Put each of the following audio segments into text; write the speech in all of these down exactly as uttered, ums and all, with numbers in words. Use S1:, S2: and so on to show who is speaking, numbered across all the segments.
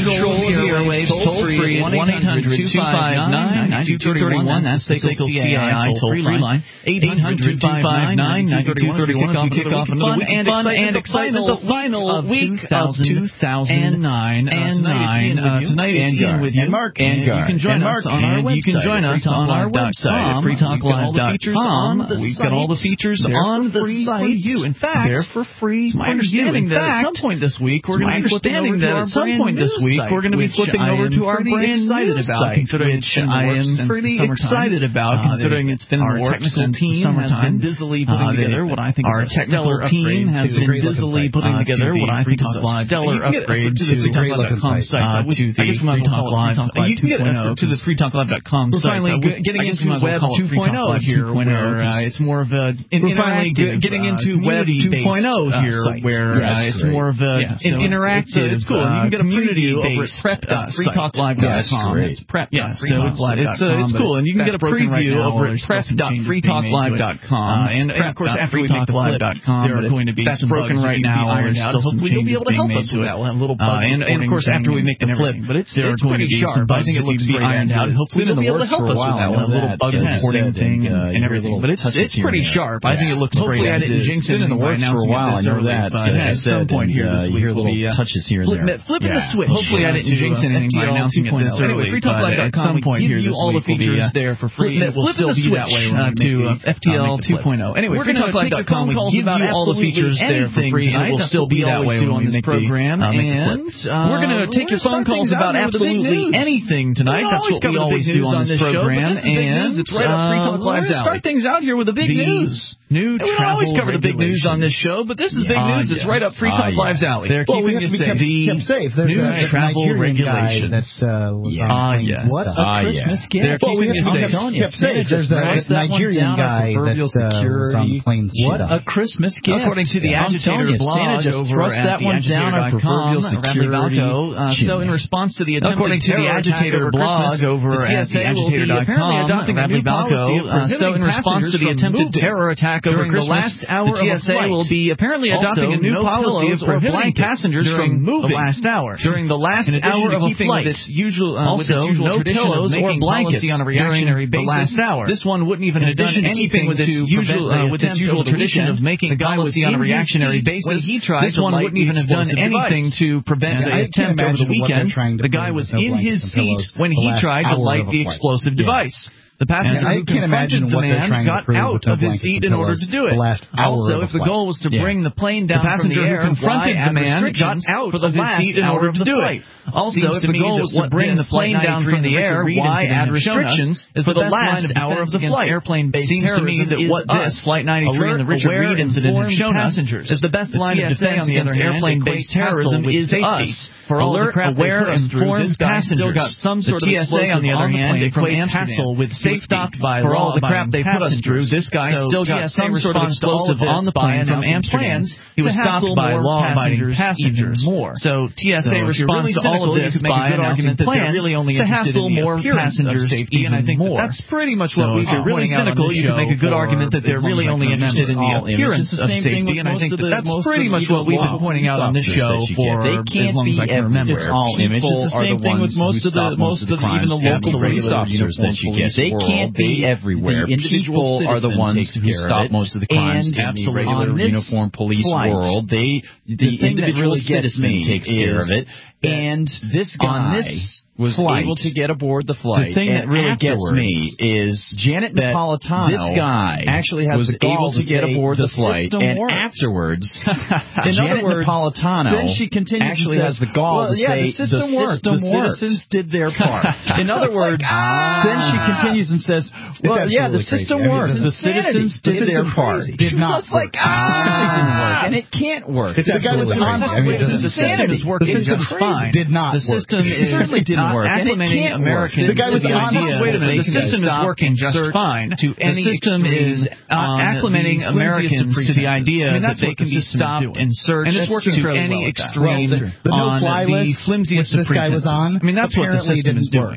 S1: control of the airwaves toll-free at one eight hundred two five nine nine two three one. That's the S A C L C A I toll-free line. eight hundred two five nine nine two three one as we kick off another week of fun and excitement. The final week of two thousand nine. Tonight it's Ian with you.
S2: And Mark.
S1: And you can join us on our website. You can join us on our website at free talk live dot com. We've got all the features on the site. In fact,
S3: they're for free.
S1: It's my understanding that at some point this week we're going to be flipping over to our some point this week we're going to be flipping over to our brand new site, considering I am pretty excited about, considering it's been our technical team has been busily putting together what I think
S3: our technical team has been busily putting together what I think is a stellar upgrade to the free talk live dot com site. To the free talk live.
S1: You can get to the free talk live dot com site. We're finally getting into Web two point oh here, where it's more of a we're finally getting into Web two point oh here, where it's more of a interactive. It's cool. You can get a community over at prep dot free talk live dot com. It's prep. Yeah, so it's it's cool, and you can get a preview over at prep dot free talk live dot com. And of course, after we make the flip, there are going to be some broken right now. Hopefully, you'll be able to help us with that. We'll have a little bug. And of course, after we make the flip, but it's it's pretty sharp. I think it looks great ironed out. Hopefully, you'll be able to help us with that. We'll have a little bug reporting thing and everything. But it's it's pretty sharp. I think it looks great. Hopefully, I didn't jinx it in the works for a while. I know that. But at some point here, this week, we'll be
S3: touches here and there.
S1: Flipping the switch. Hopefully, I didn't jinx anything by announcing it this early. Anyway, free talk live dot com, we give you all the features there for free. It will still be that way to F T L two point oh. Anyway, free talk live dot com, we give you all the features there for free, and it will still be that way on this program. And we're going to take your phone calls about absolutely anything tonight. That's what we always do on this program. And it's right up Free Talk Live's alley. Start things out here with the big news. New travel. We don't always cover the big news on this show, but this is big news. It's right up Free Talk Live's alley.
S2: They're keeping you safe. The new travel regulations. That's
S1: ah yes.
S2: What a Christmas gift.
S1: They're keeping you safe.
S2: There's that Nigerian guy that was on planes.
S3: What a Christmas gift.
S1: According to the Agitator blog over at the agitator dot com, Radley Balco. So in response to the attempted terror Agitator blog over at the agitator dot com, Radley Balco. So in response to the attempted terror attack over the last hour, the T S A will be apparently adopting a new policy of prohibiting passengers from moving the last hour. During the last hour of a flight, this usual also no pillows or blankets on a reactionary basis. The last hour. This one wouldn't even have done anything with its usual with its usual tradition of making policy on a reactionary basis. He tried this one wouldn't even have done anything to prevent the attempt over the weekend. The guy was in his seat when he tried to light the explosive device. The passenger who confronted the man got out of his seat in order to do it. Also, if the goal was to bring the plane down from the air, the passenger who confronted the man got out of his seat in order to do it. Also, if the goal was to bring the plane down from the air, why add restrictions for the last hour of the flight? Seems to me that what this Flight ninety-three and the Richard Reed incident have shown us is the best line of defense against airplane-based terrorism is us. For all the crap aware, informed passengers got some sort of explosive on the other hand equates hassle with safety. Stopped by for all the crap they put us through, this guy so still got some sort of explosive on the plane from Amsterdam. He was stopped by law-abiding passengers. More. So T S A so responds to all of this by announcing plans really only to hassle more passengers safety, and I think that that's pretty much what we've been pointing out on this show. You can make a good argument that they're really only interested in the appearance of safety, and I think that that's pretty much what we've been pointing out on this show for as long as I can remember.
S3: It's all image. It's the same thing with most of the most of the even the local police officers that you get. They can't be everywhere. People are the ones who stop most of the crimes in the regular uniform police world. They, the individual citizen takes care of it. And this guy was flight. able to get aboard the flight.
S1: The thing
S3: and
S1: that really gets me
S3: is
S1: Janet Napolitano.
S3: This guy
S1: actually has
S3: was
S1: the
S3: able to get aboard the, the flight, and
S1: works.
S3: afterwards,
S1: in
S3: Janet
S1: other words,
S3: Napolitano
S1: then she continues
S3: actually
S1: says,
S3: has the gall
S1: well,
S3: to
S1: yeah,
S3: say
S1: the system,
S3: the
S1: works.
S3: system
S1: the
S3: works.
S1: citizens did their part. In other words,
S2: like, ah.
S1: then she continues and says, "Well, yeah, the system
S2: crazy.
S1: works.
S2: I mean,
S1: the citizens did their part.
S2: Did not
S1: like ah, it didn't work, and it can't work.
S2: It's the guy was on.
S1: I mean, the system is working just fine.
S2: Did not.
S1: The system certainly didn't work. Acclimating Americans
S2: the guy was
S1: to the idea
S2: wait a minute,
S1: the system is working just fine. To any the system is acclimating Americans to the idea that they can be stopped and searched, and it's working to any extreme on the flimsiest of pretenses. I mean, that's what the system is doing.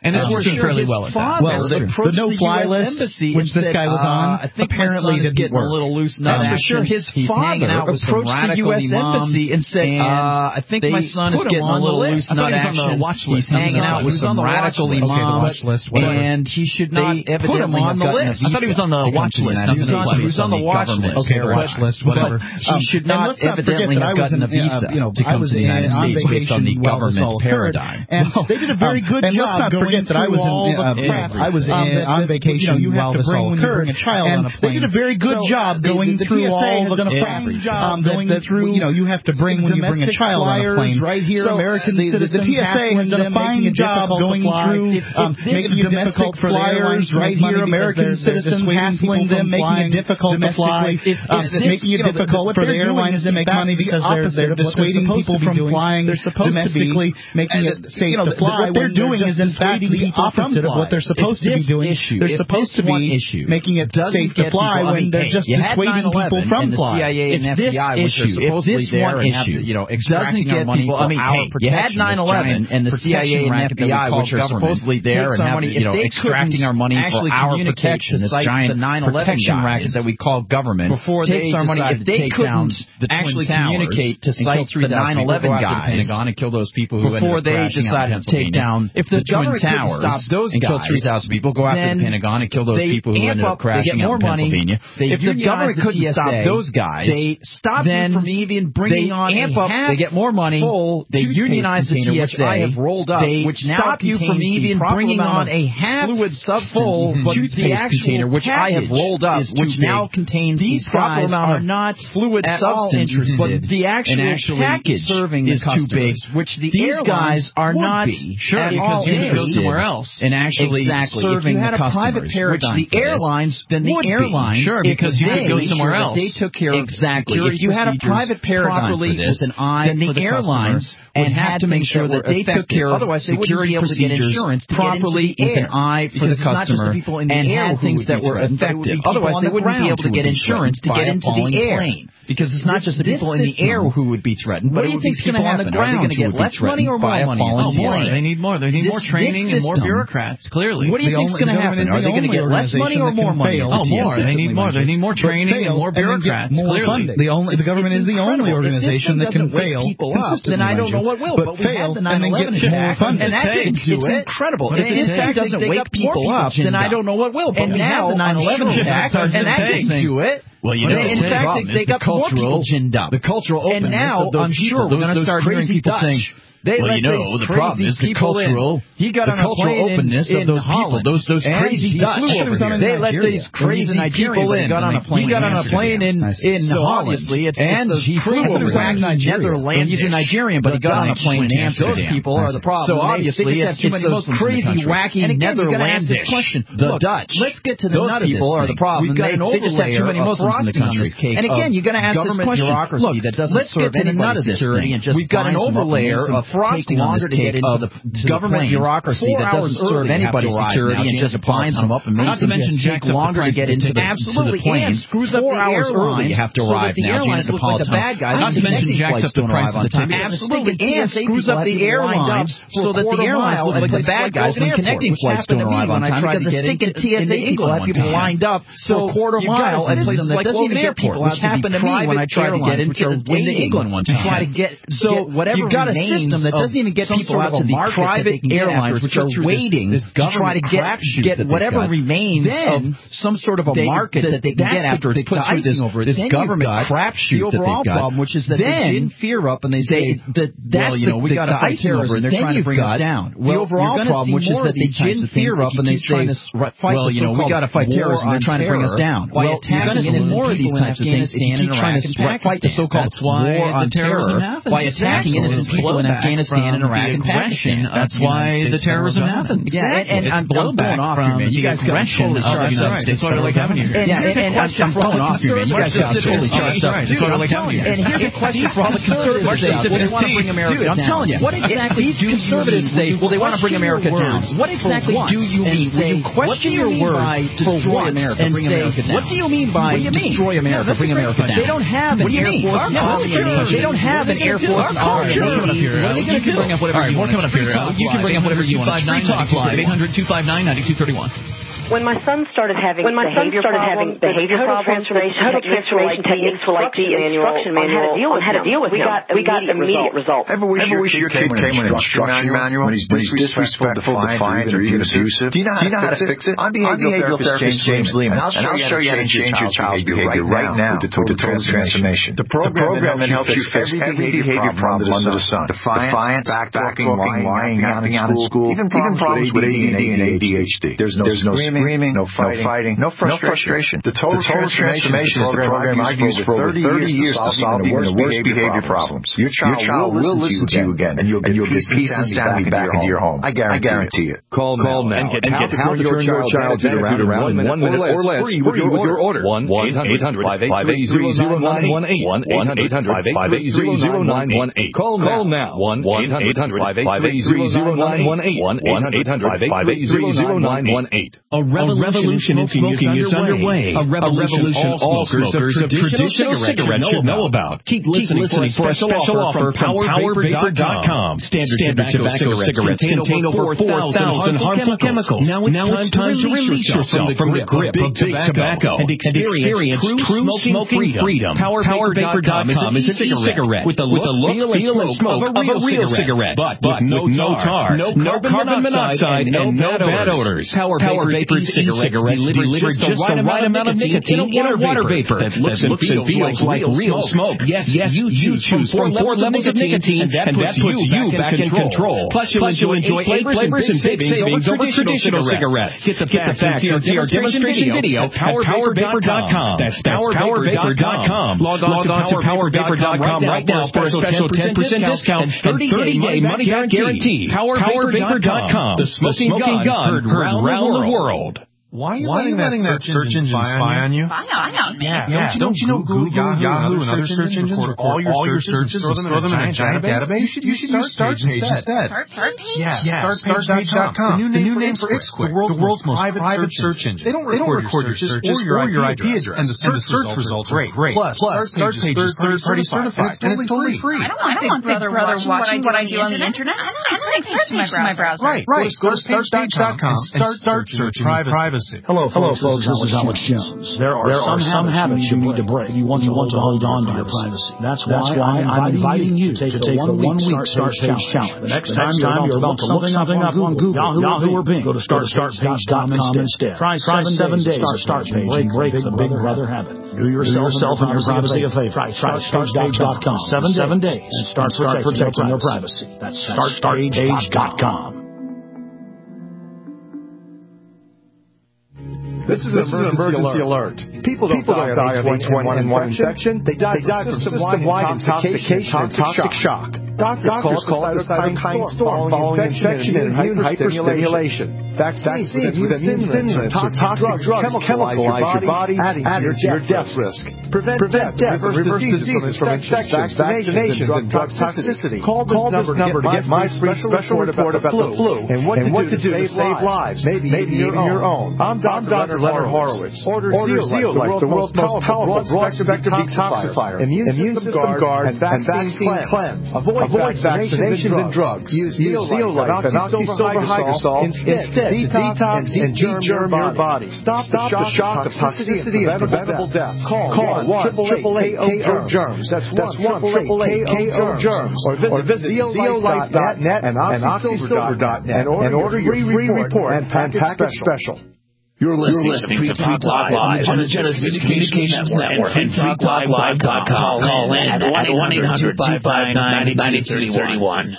S1: And it's
S2: um,
S1: working fairly well at that.
S2: Well, the, the no-fly list, which this guy was on,
S3: uh, I think
S2: apparently didn't
S3: getting
S2: work.
S3: a little loose nut
S1: I'm sure his
S3: He's
S1: father
S3: approached the U S Embassy and said, uh, I think my son is getting a little loose nut action. He's hanging out with some radical imams, and he should not evidently have gotten a visa.
S1: I thought he was on the watch list.
S3: He was on the watch list.
S2: Okay, the watch list, whatever.
S3: He should not evidently have gotten a visa to come to the United States based on the government paradigm.
S2: And they did a very good job. And let's not forget that I was in I was on vacation while this all occurred. And they did a very good job going through all the job going through. You know, you have to bring when you bring a child on a plane.
S3: Right here, American citizens.
S2: The T S A has done a fine job going through making it difficult for flyers. Right here, American citizens hassling them, making it difficult to fly, making it difficult for the airlines to make money because they're they're dissuading people from flying domestically, making it safe to fly. What they're doing is in fact the opposite of what they're supposed to be doing. They're supposed to be making it safe to fly when they're just dissuading people from flying.
S3: If this issue, if this one issue, you know, doesn't get people, I mean, hey, you had nine eleven and the C I A and F B I, which are supposedly there and have, you know, extracting our money for our protection, this giant protection racket that we call government, before takes our money. If they couldn't actually communicate to cite the nine eleven guys and kill those people who before they decided to take down if the Twin Towers and kill three thousand people, go after the Pentagon and kill those people who ended up crashing out in Pennsylvania. If the government couldn't stop those guys, they stop them from even bringing on amp up. They get more money. They unionize the T S A. I have rolled up, which stop you from even bringing on a half fluid substance, but the actual which I have rolled up, which now contains these proper amount of not fluid substance, but the actual package serving is too big, which the these guys are not
S1: sure because you could go somewhere else
S3: and actually serving the customers, which the airlines then the airlines
S1: sure because you could go somewhere else.
S3: They took care of exactly. If you had a private paradigm for this, with an eye then the airlines and had to make sure that they took care of otherwise security procedures properly with an eye for the customer and had things that were effective. Otherwise, they wouldn't be able to get insurance to get into the air. Because it's not just the people in the air who would be threatened, but it would be people on the ground. Are they going to get less money or more money?
S1: Oh, more. They need more. They need more training and more bureaucrats, clearly.
S3: What do you think is going to happen? Are they going to get less money or more money?
S1: Oh, more. They need more. They need more training and more bureaucrats, clearly.
S2: The only the government is the only organization that can fail consistently.
S3: Then I don't know what will. But we had the nine eleven attack, and that didn't do it. It's incredible. If this thing doesn't wake people up, then I don't know what will. But we had the nine eleven attack, and that didn't do it.
S1: Well, you know,
S3: in fact, they, they got more people ginned up.
S1: The cultural openness
S3: and now,
S1: of those
S3: I'm sure
S1: people,
S3: we're going to start hearing people
S1: Dutch.
S3: saying, They
S1: well, you know, the problem is the cultural,
S3: he got
S1: the
S3: on
S1: cultural
S3: a
S1: openness
S3: in,
S1: of those
S3: in
S1: people, those those crazy Dutch.
S3: They let these crazy people in. He got on a plane. He got on a plane in in
S1: so
S3: Holland,
S1: obviously, it's,
S3: and
S1: it's
S3: he flew over Netherlands. He's a Nigerian, but he got on a plane in Amsterdam. Those people are the problem. So obviously, it's those crazy, wacky Netherlandish. The Dutch. Let's get to the nut of this. Those people are the problem. They just have too many Muslims in the country. And again, you're going to ask this question. Bureaucracy that doesn't serve anybody's security. We've got an overlayer of frosting longer to get into the government bureaucracy that doesn't serve anybody's security and just binds them up and makes them take longer to get into the absolutely and screws up the airlines. You have to arrive now. Airlines look like the bad guys.
S1: Not to mention jacks up the price of the ticket.
S3: Absolutely, and screws up the airlines so that the airlines look like the bad guys when connecting flights don't arrive on time because the stinking T S A people have people lined up for a quarter mile at places that doesn't even get people. Which happened to me when I tried to get into England one time. Try to get so whatever you've got a system that doesn't even get people out to the private airlines, which are waiting to try to get get whatever remains of some sort of a market that they can get after it's put through this this government crapshoot that they've got. Which is that they gin fear up and they say that that's you know we got to fight terrorism and they're trying to bring us down. The overall problem, which is that they gin fear up and they say, well, you know, we got to fight terrorism and they're trying to bring us down. Well, you're going to see more of these types of things if you keep trying to fight the so-called war on terror by attacking innocent people in Afghanistan and Iraq and Pakistan.
S1: That's why the terrorism happens.
S3: Yeah, and I'm going off here, man. You guys got totally charged up.
S1: That's why I like having you here.
S3: Yeah, and I'm going off here, man. You guys got totally charged up. That's why I like having you here. And here's a question for all the conservatives out there. They want to bring America down. I'm telling you, what exactly do conservatives say? Well, they want to bring America down. What exactly do you mean? Will you question your words destroy America, bring America down? What do you mean by destroy America, bring America down? They don't have an Air Force and Army. They don't have an Air Force and Army.
S1: You can bring up whatever you want. More coming up here. You can bring up whatever you want. Free Talk Live. eight hundred two five nine nine two three one.
S4: When my son started having
S5: when my son
S4: behavior
S5: started
S4: problems,
S5: having behavior
S4: total
S5: problems,
S4: transformation,
S5: total transformation techniques for like the instruction manual on how to deal with him, we got we got immediate results.
S6: Ever wish your kid came with an instruction manual when he's disrespectful, defiant, or even abusive? Do you know how to fix it? I'm behavioral therapist James Lehman, and I'll show you how to change your child's behavior right now with the total transformation. The program that helps you fix every behavior problem under the sun: defiance, backtalking, lying, acting out in school, even problems with A D D and A D H D. There's no screaming, no fighting. No fighting, no frustration. No frustration. The Total, the Total Transformation is the program I've used for over thirty years to solve even the worst behavior problems. Your child, Your child will listen to you again, and you'll get peace and sanity back into your home. I guarantee it. Call now and get how to turn your child around in one minute or less free with your order. one eight hundred five eight zero zero nine one eight. one eight hundred five eight zero zero nine one eight. Call now. one eight hundred five eight zero nine one eight. one eight hundred five eight zero nine one eight.
S7: A revolution in smoking is underway. A revolution all smokers of traditional cigarettes should know about. Keep listening for a special offer from power vapor dot com. Standard tobacco cigarettes contain over four thousand harmful chemicals. Now it's time to release yourself from the grip of big tobacco and experience true smoking freedom. Power vapor dot com is a cigarette with the look, feel, and smoke of a real cigarette, but with no tar, no carbon monoxide, and no bad odors. Power Vapor's e-cigarettes deliver just the right amount of nicotine in a water vapor that looks and feels like real smoke. Yes, yes, you choose from four levels of nicotine, and that puts you back in control. Plus, you'll enjoy eight flavors and big savings over traditional cigarettes. Get the facts and see our demonstration video at power vapor dot com. That's power vapor dot com. Log on to power vapor dot com right now for a special ten percent discount and thirty-day money guarantee. power vapor dot com. The smoking gun heard around the world.
S8: Why are you, Why letting, are you letting that search engine spy on you?
S9: Spy on me.
S8: Yeah, yeah. Don't you know Google, Yahoo, Yahoo and other search engines record all your searches and store them in a giant database? You should use Startpage instead.
S9: Startpage?
S8: Yeah, startpage dot com. The new name for Ixquick, the world's most private search engine. They don't record your searches or your I P address, and the search results are great. Plus, Startpage is third-party certified, and it's totally free.
S9: I don't want Big Brother watching what I do on the internet. I like Startpage in my browser.
S8: Right, right. Go to startpage dot com and start searching privacy.
S10: Hello, folks. Hello, folks. This is Alex Jones. There are, there are some, some habits you need to break. You want to, you want to hold on to your privacy. That's why, That's why I'm inviting you to take, to take the one-week Start Page Challenge. The next time you're about to look something up on Google, Yahoo or Bing, go to start page dot com instead. Try seven days of Start Page and break the Big Brother habit. Do yourself and your privacy a favor. Try start page dot com. Seven days and start protecting your privacy. That's start page dot com.
S11: This is an emergency, emergency alert. alert. People don't, People die, don't die of H one N one infection. They die, they die from system-wide intoxication and toxic shock. Doctors, Doctors call it the cytokine storm following infection and immune hyperstimulation. Vaccines with immune stimulants or toxic drugs chemicalize your body, adding to your death risk. Prevent death, reverse diseases from infections, vaccinations, and drug toxicity. Call this number to get my free special report about the flu and what to do to save lives, maybe even your own. I'm Doctor Leonard Horowitz. Order Zeolite, the world's most powerful broad-spectrum detoxifier, immune system guard, and vaccine cleanse. Avoid vaccinations and drugs. Use Zeolite and oxysilver hydrosol instead to detox and de-germ your body. Stop the shock of toxicity and preventable death. Call one eight eight eight K O germs. That's one eight eight eight K O germs. Or visit zeolite dot net and oxysilver dot net and order your free report and package special.
S12: You're listening, You're listening to Free Talk Live on the Genesis Communications Network and free talk live dot com. Call in at one eight hundred two five nine nine three three one.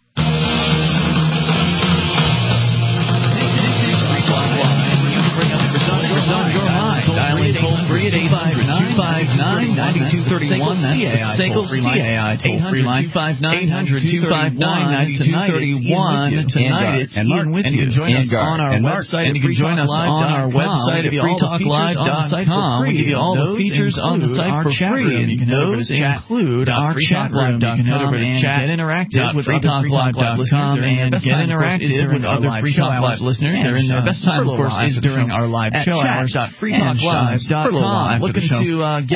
S1: Toll free at eight hundred two five nine nine two three one. That's the SACL C A I toll free line. eight hundred two five nine nine two three one. Tonight it's Ian with you. And you can join us on our website. And you can join us on our website at free talk live dot com. We give you all the features on the site for free. And those include our chat room. You can head over to chat interactive with free talk live dot com and get interactive with other Free Talk Live listeners. They're in the best time, of course, is during our live show hours. free talk live dot com. Looking to uh, get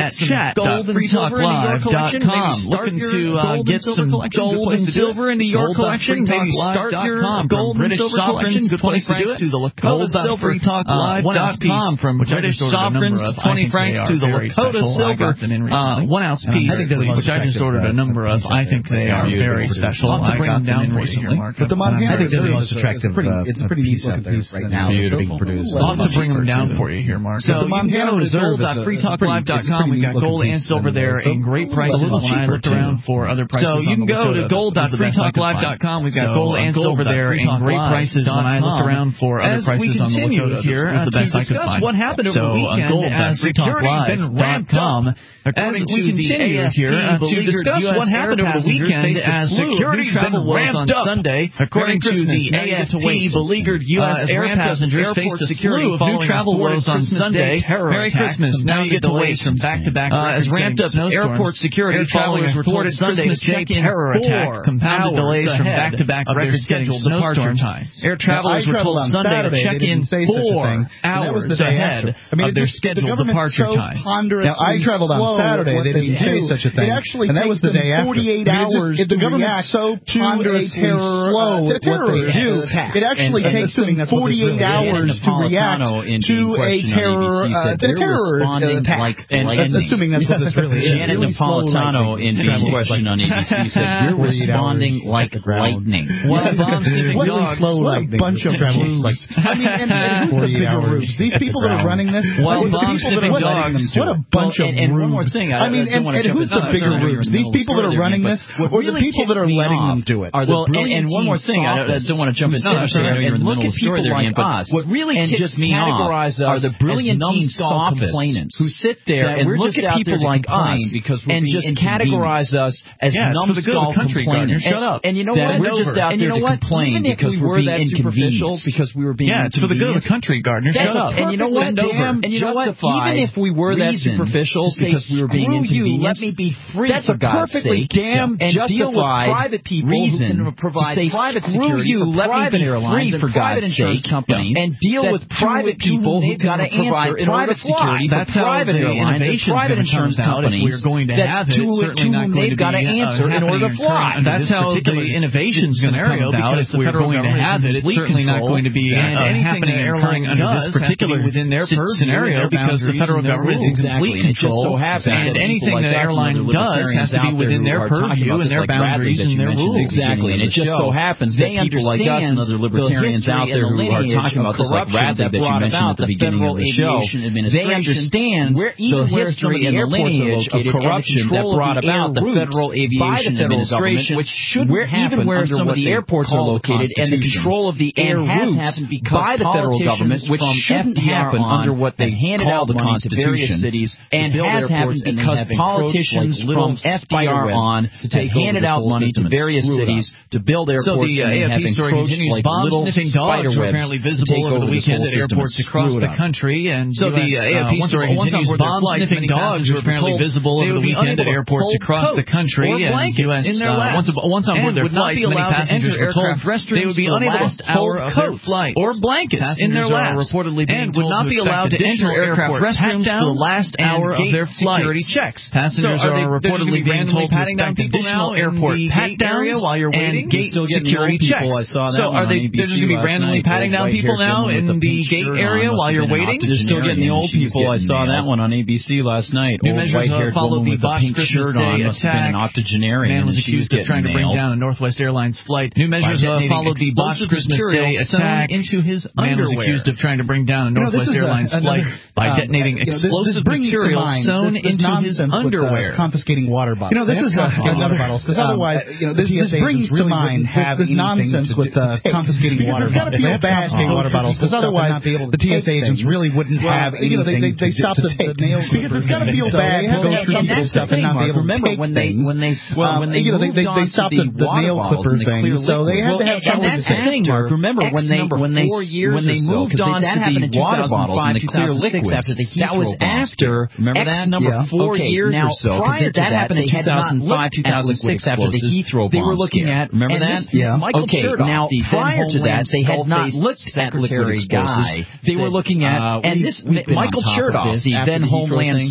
S1: at chat dot free talk live dot com. Looking to uh, get some gold and silver into your collection? Maybe start your gold and silver collection. twenty francs to the Lakota Silver. free talk live dot com from British sovereigns to twenty francs to the Lakota Silver. Uh, one ounce piece, which I just ordered a number of. I think they are very special. I got them in recently.
S2: But the Montana,
S1: I think they're the most attractive. It's a pretty piece out there right now. Being produced. I'll have to bring them down for you here, Mark. So the Montana Reserve dot free talk live dot com. We got gold and silver there in great prices. When I looked around for other prices, so you can go to gold dot free talk live dot com. We've got gold and silver there in great prices. When I looked around for other prices on the Lakota, here was the best I could find. What happened over the weekend? Gold dot free talk live dot com. According to the A F P, here to discuss what happened over the weekend as security travel was on Sunday. According to the A F P, beleaguered U S air passengers faced a slew of new travel woes on Sunday. Merry Christmas. Now you get to wait from back-to-back as ramped up airport security. Travelers were told Sunday to check in terror attack, compounded delays from back-to-back record-scheduled departure times. Air travelers were told Sunday to check in four hours ahead of their scheduled departure times.
S2: Now I traveled on Saturday, they didn't say such a thing. It actually and that was the day after. forty-eight hours if the government's so ponderously slow uh, what they do, it actually and, takes them forty-eight hours to react to a terror uh, to terror attack.
S3: Like
S2: and, and assuming that's what this really is.
S3: Janet Napolitano in the question on A B C said we're responding like lightning.
S2: Well, bomb sniffing dogs, slow like bunch of travelers. I mean, and, and who's the bigger rubes? These people that are running this.
S1: Well, bomb sniffing dogs.
S2: What a bunch of rubes. Thing. I, I mean, I and, and who's the bigger rubes? These people that are running this, or the people that are letting them do it?
S3: Well, and, and one more thing, I don't, I don't want to jump into this. And look at people like us. What really ticks me off are the brilliant teen complainants who sit there and look at people like us and just categorize us as numbskull complainants.
S1: Shut up.
S3: And you know what? We're just out there to complain because we're being inconvenienced. Because we were being
S1: yeah, it's for the good of the country, Gardner. Shut up.
S3: And you know what? And you know what? Even if we were that superficial because we were being inconvenienced, let me be free.
S2: That's
S3: for
S2: a perfectly
S3: damn
S2: and
S3: deal with private people
S2: reason
S3: who can provide
S2: to say,
S3: private
S2: screw
S3: security
S2: you,
S3: for
S2: let
S3: private
S2: me be
S3: airlines
S2: free
S3: and
S2: for
S3: private
S2: God's
S3: insurance
S2: sake,
S3: companies
S2: and deal with
S3: private people who can provide private security for
S1: That's
S3: private airlines and private insurance companies.
S1: We're going to have it. Certainly not going to
S3: they've got to answer in order to fly.
S1: That's how the innovation is going to come about. If we're going to have it, it's certainly not going to be happening airline under this particular within their scenario because the federal government is in complete control. And anything that airline does has to be within their purview and their boundaries and their rules.
S3: Exactly, and it just so happens that people like us and other libertarians out there who are talking about this, like Bradley that you mentioned at the beginning of the show, they understand the history and the lineage of corruption that brought about the Federal Aviation Administration, which shouldn't happen where some of the airports are located, and the control of the air routes by the federal government, which shouldn't happen under what they handed out the Constitution, and has happened because politicians from F D R on have handed out money to various cities to build airports.
S1: So the A F P story continues. Bomb-sniffing dogs were apparently visible over the weekend at airports across the country. And so the A F P story continues. Bomb-sniffing dogs were apparently visible over the weekend at airports across the country. And U S once on board their flights, many passengers were told they would be unable to hour of their flight or blankets in their laps, and would not be allowed to enter aircraft restrooms for the last hour of their flight. Security checks. Passengers so are, are reportedly being told to expect additional airport pat-downs while you're waiting. Gate security checks. I saw that so are they? They're just going to be randomly patting down people now in the gate area while you're waiting.
S3: They're still getting the old people. I saw that one on A B C last night.
S1: New measures followed the botched Christmas Day attack.
S3: An octogenarian.
S1: Man was accused of trying to bring down a Northwest Airlines flight. New measures followed the botched Christmas Day attack.
S2: Into his
S1: Man was accused of trying to bring down a Northwest Airlines flight by detonating explosive material sewn into his underwear.
S2: Confiscating water bottles. You know, this is another bottles because otherwise, you know, this brings to mind have this nonsense with confiscating water bottles. They have bad water bottles because otherwise the T S A agents really wouldn't have anything. They stop the nail because it's got to feel bad to go through people's stuff and not be able to take things.
S3: When they when they moved on to the nail clipper thing,
S2: so they have to have something to say.
S3: Mark, remember when they when they when they moved on to the water bottles and the clear liquids after the Heathrow that was after remember that number four years or so. Prior to that happened in two thousand five, two thousand six after the Heathrow bombs. They were looking at remember that?
S2: Yeah.
S3: Okay. Now prior to that, they had not looked at liquid explosives. They were looking at and this Michael Chertoff, the then Homeland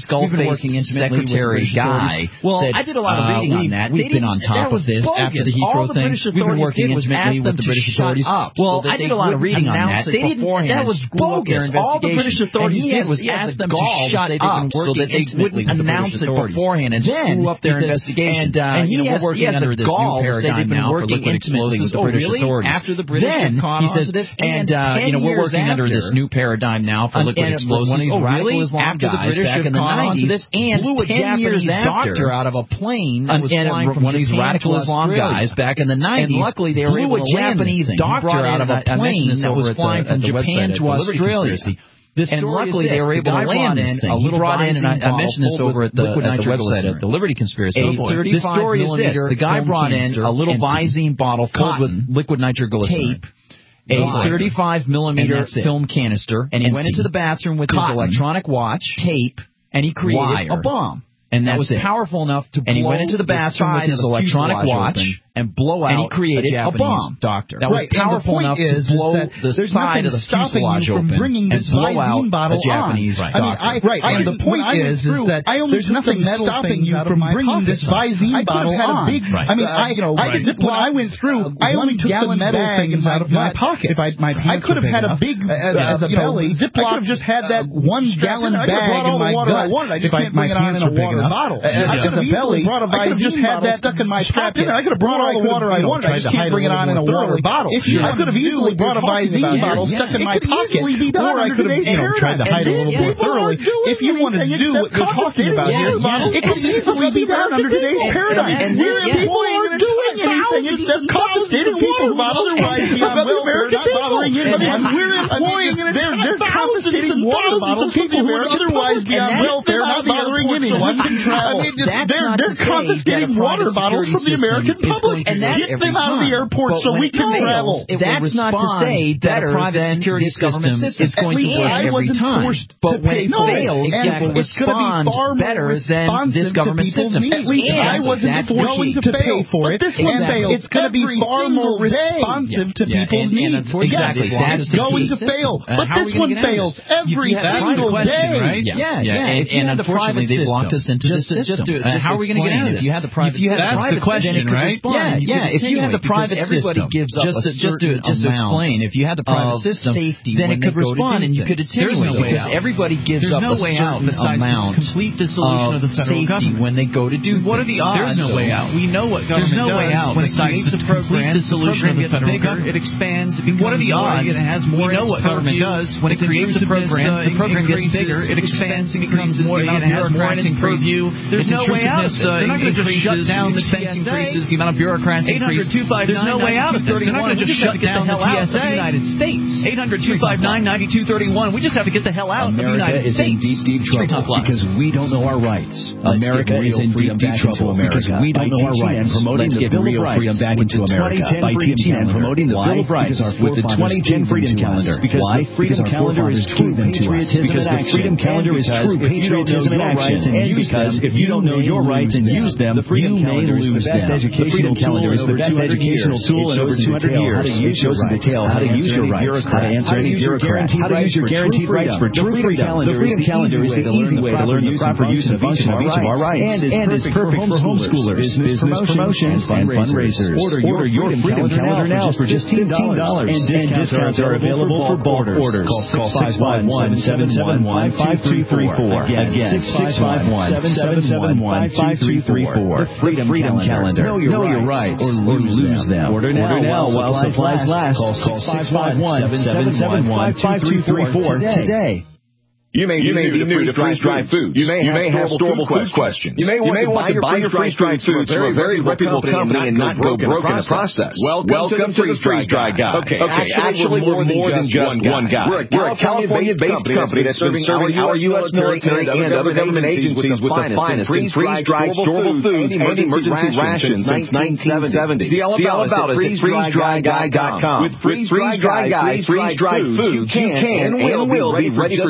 S3: skull-facing secretary guy
S1: well,
S3: said,
S1: I did a lot of reading
S3: uh,
S1: on that.
S3: We've been on top of this
S1: bogus.
S3: after the Heathrow thing.
S1: We've been working intimately with the British authorities.
S3: Well,
S1: so
S3: I did a lot of reading on that. They didn't. That was bogus. All the British authorities did was ask them to shut up so that they wouldn't announce it beforehand and screw up their investigation. And you know, we're working under this new paradigm now for liquid explosives with the British authorities.
S1: After the British
S3: then he says, and you know, we're working under this new paradigm now for liquid explosives.
S1: Oh, really?
S3: After the British back in the nineties, and
S1: blew a
S3: Japanese
S1: doctor
S3: out of a plane that was flying from
S1: one of these radical Islam guys
S3: back in the nineties.
S1: And luckily they were able to land
S3: Japanese doctor out of a plane that was flying from Japan to Australia. And luckily they were able to land this thing. He brought in, and I, I mentioned this over at the, at the website at the Liberty Conspiracy. The story is this: the guy brought in a little Visine bottle filled with liquid nitroglycerin, tape, a thirty-five millimeter film canister, and he went into the bathroom with his electronic watch, tape, and he created a bomb. And that was powerful enough to blow. And he went into the bathroom with his electronic watch and blow out. And he created a, a bomb. Doctor. That was
S2: right.
S3: powerful enough
S2: is,
S3: to blow
S2: is
S3: the side of the fuselage open and blow out a Japanese
S2: on.
S3: doctor.
S2: I mean, I, right. And the point is, is that I only there's nothing stopping you from bringing this Visine bottle on. I mean, I you know, I did when I went through, I only took the metal things out of my pocket. If I my I could have had a big as a belly. I could have just had that one gallon bag in my gut. If I my pants were big enough. Bottle. As a belly, I could have just had that stuck in my strap. I could have brought all the water I wanted. I just can't bring it on in a water bottle. I could have easily brought a Visine bottle stuck in my pocket, or I could have, you know, tried to hide it a little more thoroughly. If you wanted to do what you're talking about here, it could easily be done under today's paradigm. And we're employing doing anything except confiscating people who would otherwise be on welfare, not bothering anyone. We're employing, they're confiscating water bottles from people who would otherwise be on welfare, not bothering anyone. I mean, they're, they're confiscating water bottles from the American public. And get them out of the airport so we can travel.
S3: That's not to say that a private security government system is going to work every time. But when it fails, it will respond better than this government system.
S2: At least I wasn't going to pay for it. This one fails. It's going to be far more responsive to people's needs.
S3: Exactly.
S2: It's going to fail. But this one fails every single day.
S3: Yeah, yeah. And unfortunately, they blocked us into the system. How are we going to get out of this? If you had the private system,
S1: that's the question, right?
S3: Yeah, yeah. If you had the private system, gives up just to, just to just to explain, if you had the private system, then it could respond and you could attenuate because everybody gives up a certain amount
S1: complete dissolution of the federal
S3: safety when they go to do.
S1: What are the odds? There's no way out. We know what government does. There's no way out. When it creates a program, dissolution of the federal government, it expands. What are the odds? It has more. We know what government does. When it creates a program, the program gets bigger. It expands. It becomes more. It has more in its purview. There's no way out. They're not going to just shut down the expense increases. The amount of bureaucrats increase. There's no way out of this. They're not going to just shut down the T S A. The United States. eight hundred, two five nine, nine two three one. We just have to get the hell out of the United States.
S13: America is in deep, deep trouble because we don't know our rights. America is in deep, deep trouble because we don't know our rights. Promoting the Bill of Rights back into America by teaching and promoting the Bill of Rights with the twenty ten Freedom Calendar. Why? Because the Freedom Calendar is true patriotism in action. Because the Freedom Calendar is true patriotism in action. And because if you don't know your rights and use them, you may lose them. The Freedom Calendar is the best educational tool in over two hundred years. It shows in detail how to use your rights, how to answer any bureaucrat, how to use your guaranteed rights for true freedom. The Freedom Calendar is the easy way to learn the proper use and function of each of our rights, and is perfect for homeschoolers, business promotions, and fundraisers. Order your Freedom Calendar now for just fifteen dollars, and discounts are available for bulk orders. Call six five one, seven seven one, five two three four. Again, six five one, seven seven one, five two three four. Freedom Calendar. Know your rights or lose them. Order now while supplies last. Call six five one, seven seven one, five two three four today.
S6: You may, you may be new to freeze-dried foods. You may, you may have storable food questions. You may want, you may to, want buy to buy your freeze-dried foods from a very reputable company and not go broke in the process. Welcome, Welcome to the Freeze-Dried Guy. Okay, okay, actually, we're more than just one guy. We're a California-based company that's been serving our U S military and other government agencies with the finest in freeze-dried storable foods and emergency rations since nineteen seventy. See all about us at freeze dry guy dot com. With Freeze-Dried Guy freeze-dried foods, you can and will be ready for just about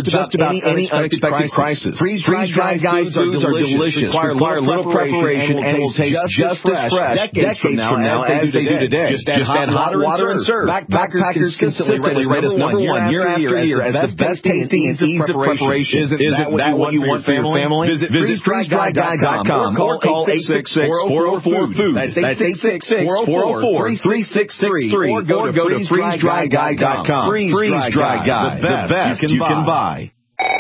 S11: any, any unexpected crisis. Freeze-dried foods are delicious, require little preparation, and will taste just as fresh decades from now as they do today. Just add hot water and serve. Backpackers consistently rate us number one year after year as the best tasting and ease of preparation. Isn't that what you want for your family? Visit freeze dried guy dot com or call eight six six, four oh four, food. That's eight six six, four oh four, three six six three. Or go to freeze dried guy dot com. Freeze-Dried Guy, the best you can buy.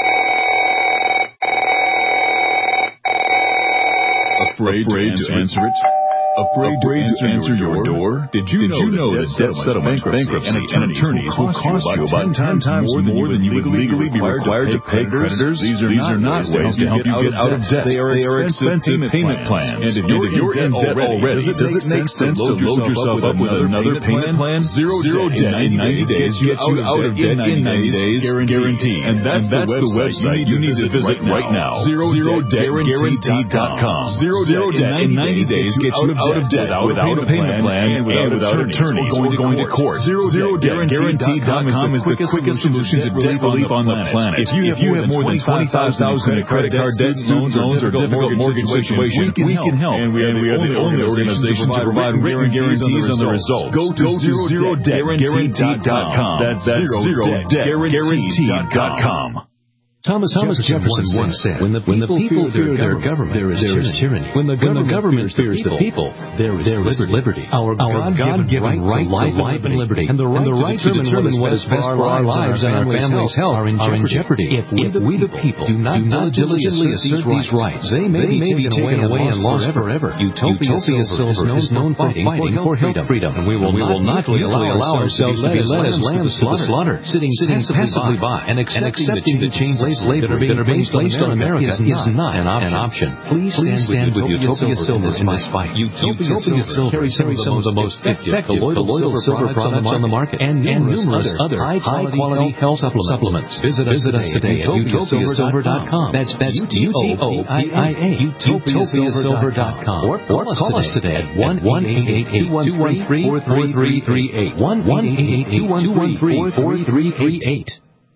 S14: Afraid to answer it? Afraid, Afraid to answer, to answer your door? Did you, Did know, you know that debt settlement, bankruptcy, bankruptcy and attorneys will cost you about ten times more than you would legally be required to pay creditors? These are These not, are not ways to help you get out of debt. They are expensive payment plans. And if you're in debt already, does it make sense to load yourself up with another payment plan? Zero debt in ninety days gets you out of debt in ninety days, guaranteed. And that's the website you need to visit right now. zero debt guaranteed dot com. Zero debt in ninety days gets you out of debt without a payment plan and without attorneys or going to court. Zero Debt Guaranteed dot com is the quickest solution to debt relief on the planet. If you have more than twenty-five thousand in credit card debt, student loans, or difficult mortgage situation, we can help. And we are the only organization to provide written guarantees on the results. Go to zero debt guaranteed dot com. That's zero debt guaranteed dot com.
S7: Thomas, Thomas Jefferson, Jefferson once said, when the people, when the people fear, fear their government, there is, there is tyranny. When the government, when the government fears the people, there is, there is liberty. Our, our God-given right, right to life and liberty, and the right, and the right to determine what is best for our lives and our family's health are in jeopardy. If we, if we the people, do not diligently assert these rights, they may be taken away and lost forever. Utopia Silver is known for fighting for freedom, and we will not allow ourselves to be led as lambs to the slaughter, sitting passively by and accepting the chains that are being placed on America is not an option. Please stand with Utopia Silver in this fight. Utopia Silver carries some of the most effective, loyal silver products on the market and numerous other high-quality health supplements. Visit us today at utopia silver dot com. That's U T O P I I A, utopia silver dot com. Or call us today at one eight eight eight, two one three, four three three eight. one eight eight eight, two one three, four three three eight.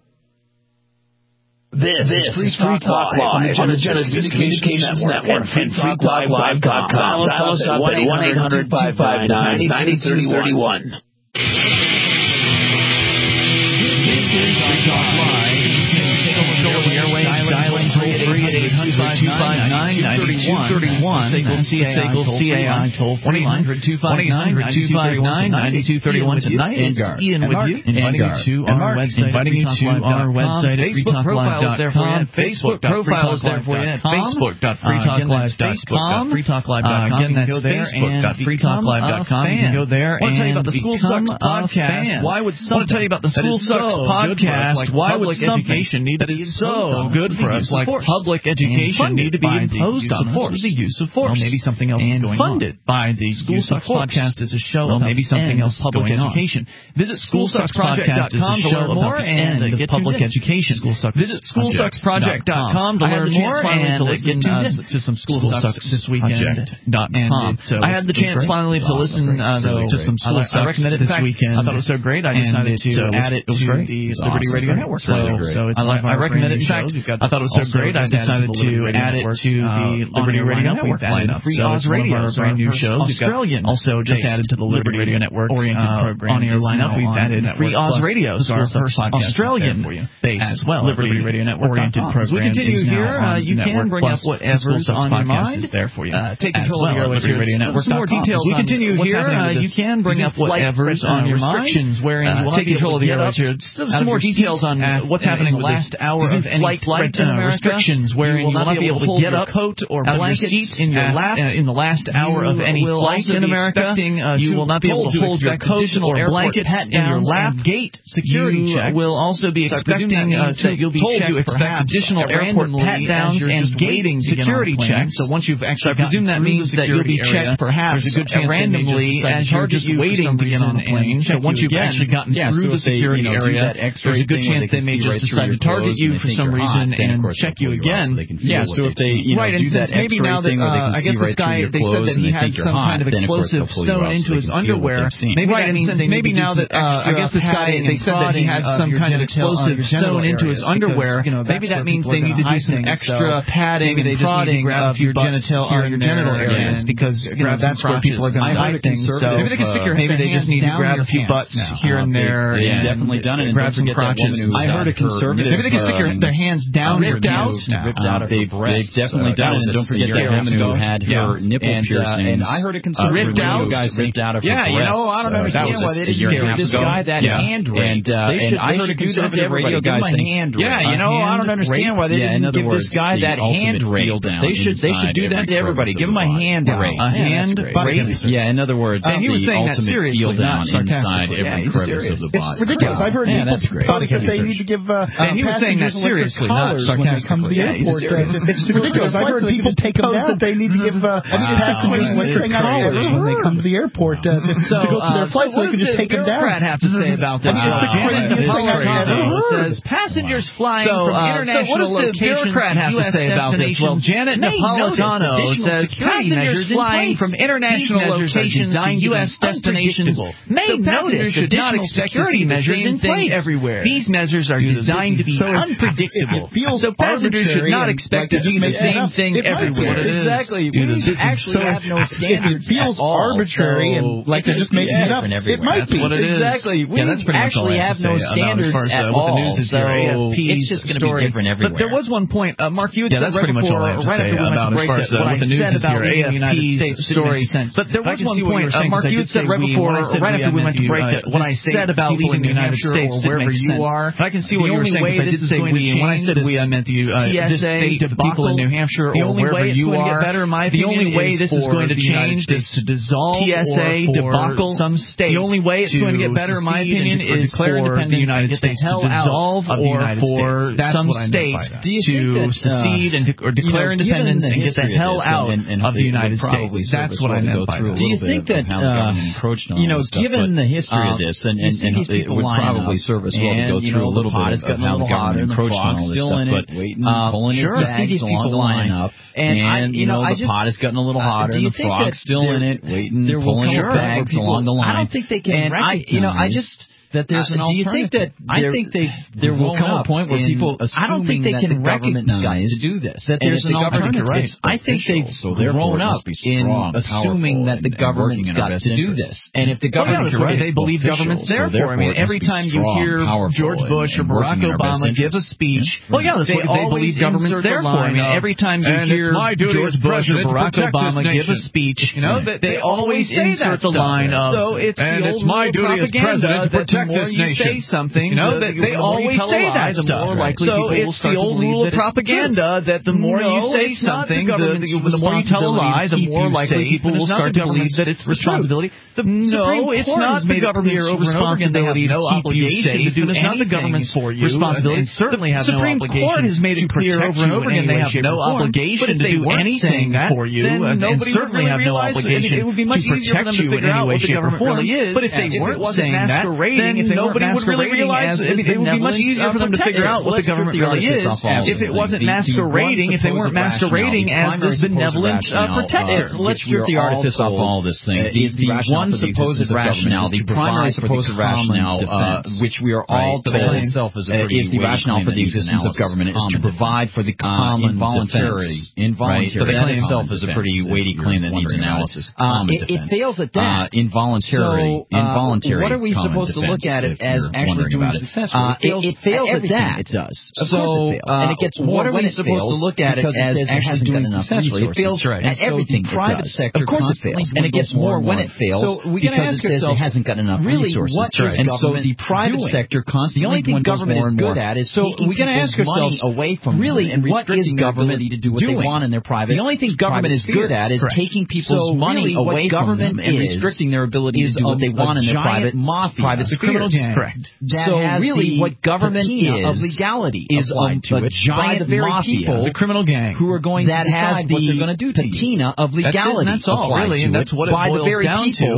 S12: This, this is Free Talk Live on the Genesis Communications Network and free talk live dot com. Dial us up at one eight hundred, two five nine, nine two three one.
S1: This is Free Talk Live. You can take over the airwaves, dialing toll-free at eight hundred, two five nine, nine two three one. Segal C A I toll free. one eight hundred, two five nine, nine two three one. nine two three one. Tonight, it's Ian with you, inviting you to our website, inviting you to our website at free talk live dot com. Facebook profile is there for you at facebook dot free talk live dot com. free talk live dot com. Again, that's facebook dot free talk live dot com. You can go there and become a fan. I want to tell you about the School Sucks podcast. Why would someone tell you about the School Sucks podcast? Why would education need to be so good for us, like public education, need to be imposed on us with the use of force? Well, maybe something else is going on. Funded by the School Sucks podcast is a show. Well, maybe something else is public education. Visit school sucks project dot com to learn more and get public education. Visit school sucks project dot com to learn more and get to some School Sucks this weekend dot com. I had the chance finally to listen to some School Sucks this weekend. I thought it was so great. I decided to add it to the Liberty Radio Network. So I recommend it. In fact, I thought it was so great. I decided to add it to the Liberty Radio Network lineup. Free Oz Radio, brand new shows. Australian also just added to the Liberty Radio Network oriented program on-air lineup. We've added Free Oz Radio, so our first Australian based as well. Liberty Radio Network oriented program. We continue here. You can bring up whatever's on your mind. There for you. Take control of your Liberty Radio Network. Some more details. We continue here. You can bring up whatever's on your mind. Restrictions wherein you will take control of the air. Some more details on what's happening in the last hour of any flight restrictions wherein you will not be able to get up coat or blanket seats in your lap in the last hour of any flight in America. You will not be able to hold your coat or blanket in your lap. Gate security checks will also be expecting that you'll be told to expect additional airport pat downs and gating security checks. So once you've actually, I presume that means that you'll be checked perhaps randomly as you're just waiting to get on the plane. So once you've actually gotten through the security area, there's a good chance they may just decide to target you for some reason and check you again.
S3: Yeah, so if they, you know, do that
S1: maybe now that uh, I guess this guy, they said that he had some kind of explosive sewn into his underwear. Maybe that means maybe now that uh, I guess this guy, they said that he had some kind of explosive sewn into his underwear. Maybe that means they need to do some extra padding and prodding of your genital your genital areas because that's where people are going to hide things. So maybe they just need to grab a few butts here and there.
S3: They've definitely done it.
S1: Grab some crotches.
S3: I heard a conservative.
S1: Maybe they can stick their hands down
S3: ripped out. Ripped out of her breasts. They've definitely done it. Don't forget that woman who had her nipple piercings.
S1: And I heard a conservative.
S3: Ripped out. Guys ripped out of her breasts.
S1: Yeah, you know, I don't understand why they didn't give this guy that hand rape. And I heard a conservative radio guy saying, yeah, you know, I don't understand why they didn't give this guy that hand rape. They should they should do that to everybody. Give him a hand rape. A hand rape.
S3: Yeah, in other words,
S1: and he was saying that seriously,
S3: not inside every crevice of the body.
S2: It's ridiculous. I've heard
S3: yeah,
S2: people that they need to give uh,
S1: and he was saying that seriously, not
S2: sarcastically. Come to the airport. It's ridiculous. I've heard people take them down that they need to give uh, passengers electric collars when they come to the airport to go to their flights. So they can just take them down.
S1: What does the bureaucrat have to say about this? It says passengers flying from international locations. What does the bureaucrat have to say about this? Well, Janet Napolitano says passengers flying from international locations to U S destinations may notice additional security measures in place everywhere. These measures are designed to be unpredictable. So passengers should not expect to see the same thing everywhere.
S3: Exactly. We actually have no standards.
S2: It feels arbitrary and like they're just making it up. It might be.
S3: Exactly. We actually have no standards at all. So it's just going to be different everywhere.
S1: But there was one point, Mark, you had said right before, right after we went to break, that what I said about the United States story. But there was one point, Mark, you had said right before, right after we went to break, that what I said about leaving the United States wherever you are. I can see what you were saying, because I did say we, and when I said we, I meant the this state, the people in New Hampshire, or wherever you are. The only way this is going to change is to dissolve T S A debacle some states. The only way it's going to get better, in my opinion, is for the United States to dissolve or for some states to secede and or declare independence and get the hell out of the United States. That's what I meant by that.
S3: Do you think that, you know, given the history of this, and it would probably serve us well to go through a little bit of how the government encroached on all this stuff, but pulling his bags along the line up, and you know, the pot has gotten a little hotter, and the frog's still in it, waiting, pulling his bags along the line.
S1: I don't think they can recognize,
S3: you know, I just... that there's uh, an
S1: do you think that
S3: I think they there will come a point where people
S1: I don't think they can
S3: the
S1: recognize
S3: to do this
S1: that there's an alternative.
S3: I think they've
S1: so grown up in assuming that the government's got to do this, and if the government well, yeah, they believe government's there for. I mean, every time you hear George Bush or Barack Obama give a speech, well, yeah, they believe government's there for. I mean, every time you hear George Bush or Barack Obama give a speech, you know, they always insert the line of so it's the old propaganda that the more you say something, you know, the, they, the always say that the more likely so people will start to believe that. So it's the old rule of propaganda that the more no, you say something, the, the, the more you tell a lie, the more likely people will start to believe that it's responsibility. The no, it's not the government's responsibility to keep you safe. It's not the government's responsibility. Certainly have no obligation. The Supreme Court has made it clear over and over again they have no obligation to do anything for you, and certainly have no obligation to protect you in any way, shape, or form. But if they weren't saying that, then if nobody would really realize it, it would be much easier for them to figure out what the government really is if it wasn't masquerading, if they weren't masquerading as this benevolent uh, protector.
S3: Let's strip the artifice off all this thing. Is the one supposed rationale, the primary supposed rationale, uh, which we are all told itself is the rationale for the existence of government is to provide for the common involuntary. Involuntary. That itself is a pretty weighty claim that needs analysis.
S1: It fails at that.
S3: Involuntary. Involuntary.
S1: What are we supposed to look at it as actually doing successful?
S3: Uh,
S1: it, fails,
S3: it fails
S1: at,
S3: at that.
S1: It does.
S3: Of so, course it fails. Uh, and it gets more when it's supposed to look at it as it actually doing successfully. It fails right. at everything. So private sector,
S1: of course it fails.
S3: And it gets more when it fails so we because it says it hasn't got enough
S1: really,
S3: resources.
S1: What is
S3: and so the private
S1: doing?
S3: sector constantly,
S1: the only thing government is good at is
S3: so we're going to ask ourselves
S1: away from
S3: really
S1: and restricting
S3: their ability to do what they want in their private.
S1: The only thing government is good at is taking people's money away from them and restricting their ability to do what they want in their private mafia.
S3: Private criminal gang.
S1: Correct.
S3: So really, what government is
S1: of legality
S3: is
S1: applied
S3: to
S1: a
S3: it
S1: giant
S3: by the very
S1: mafia,
S3: people,
S1: the criminal gang,
S3: who are going
S1: that
S3: to decide
S1: has the
S3: what they're going to do to
S1: patina
S3: you.
S1: of legality.
S3: That's, it, that's all, really, and that's what it
S1: by
S3: boils
S1: the very
S3: down
S1: people
S3: to.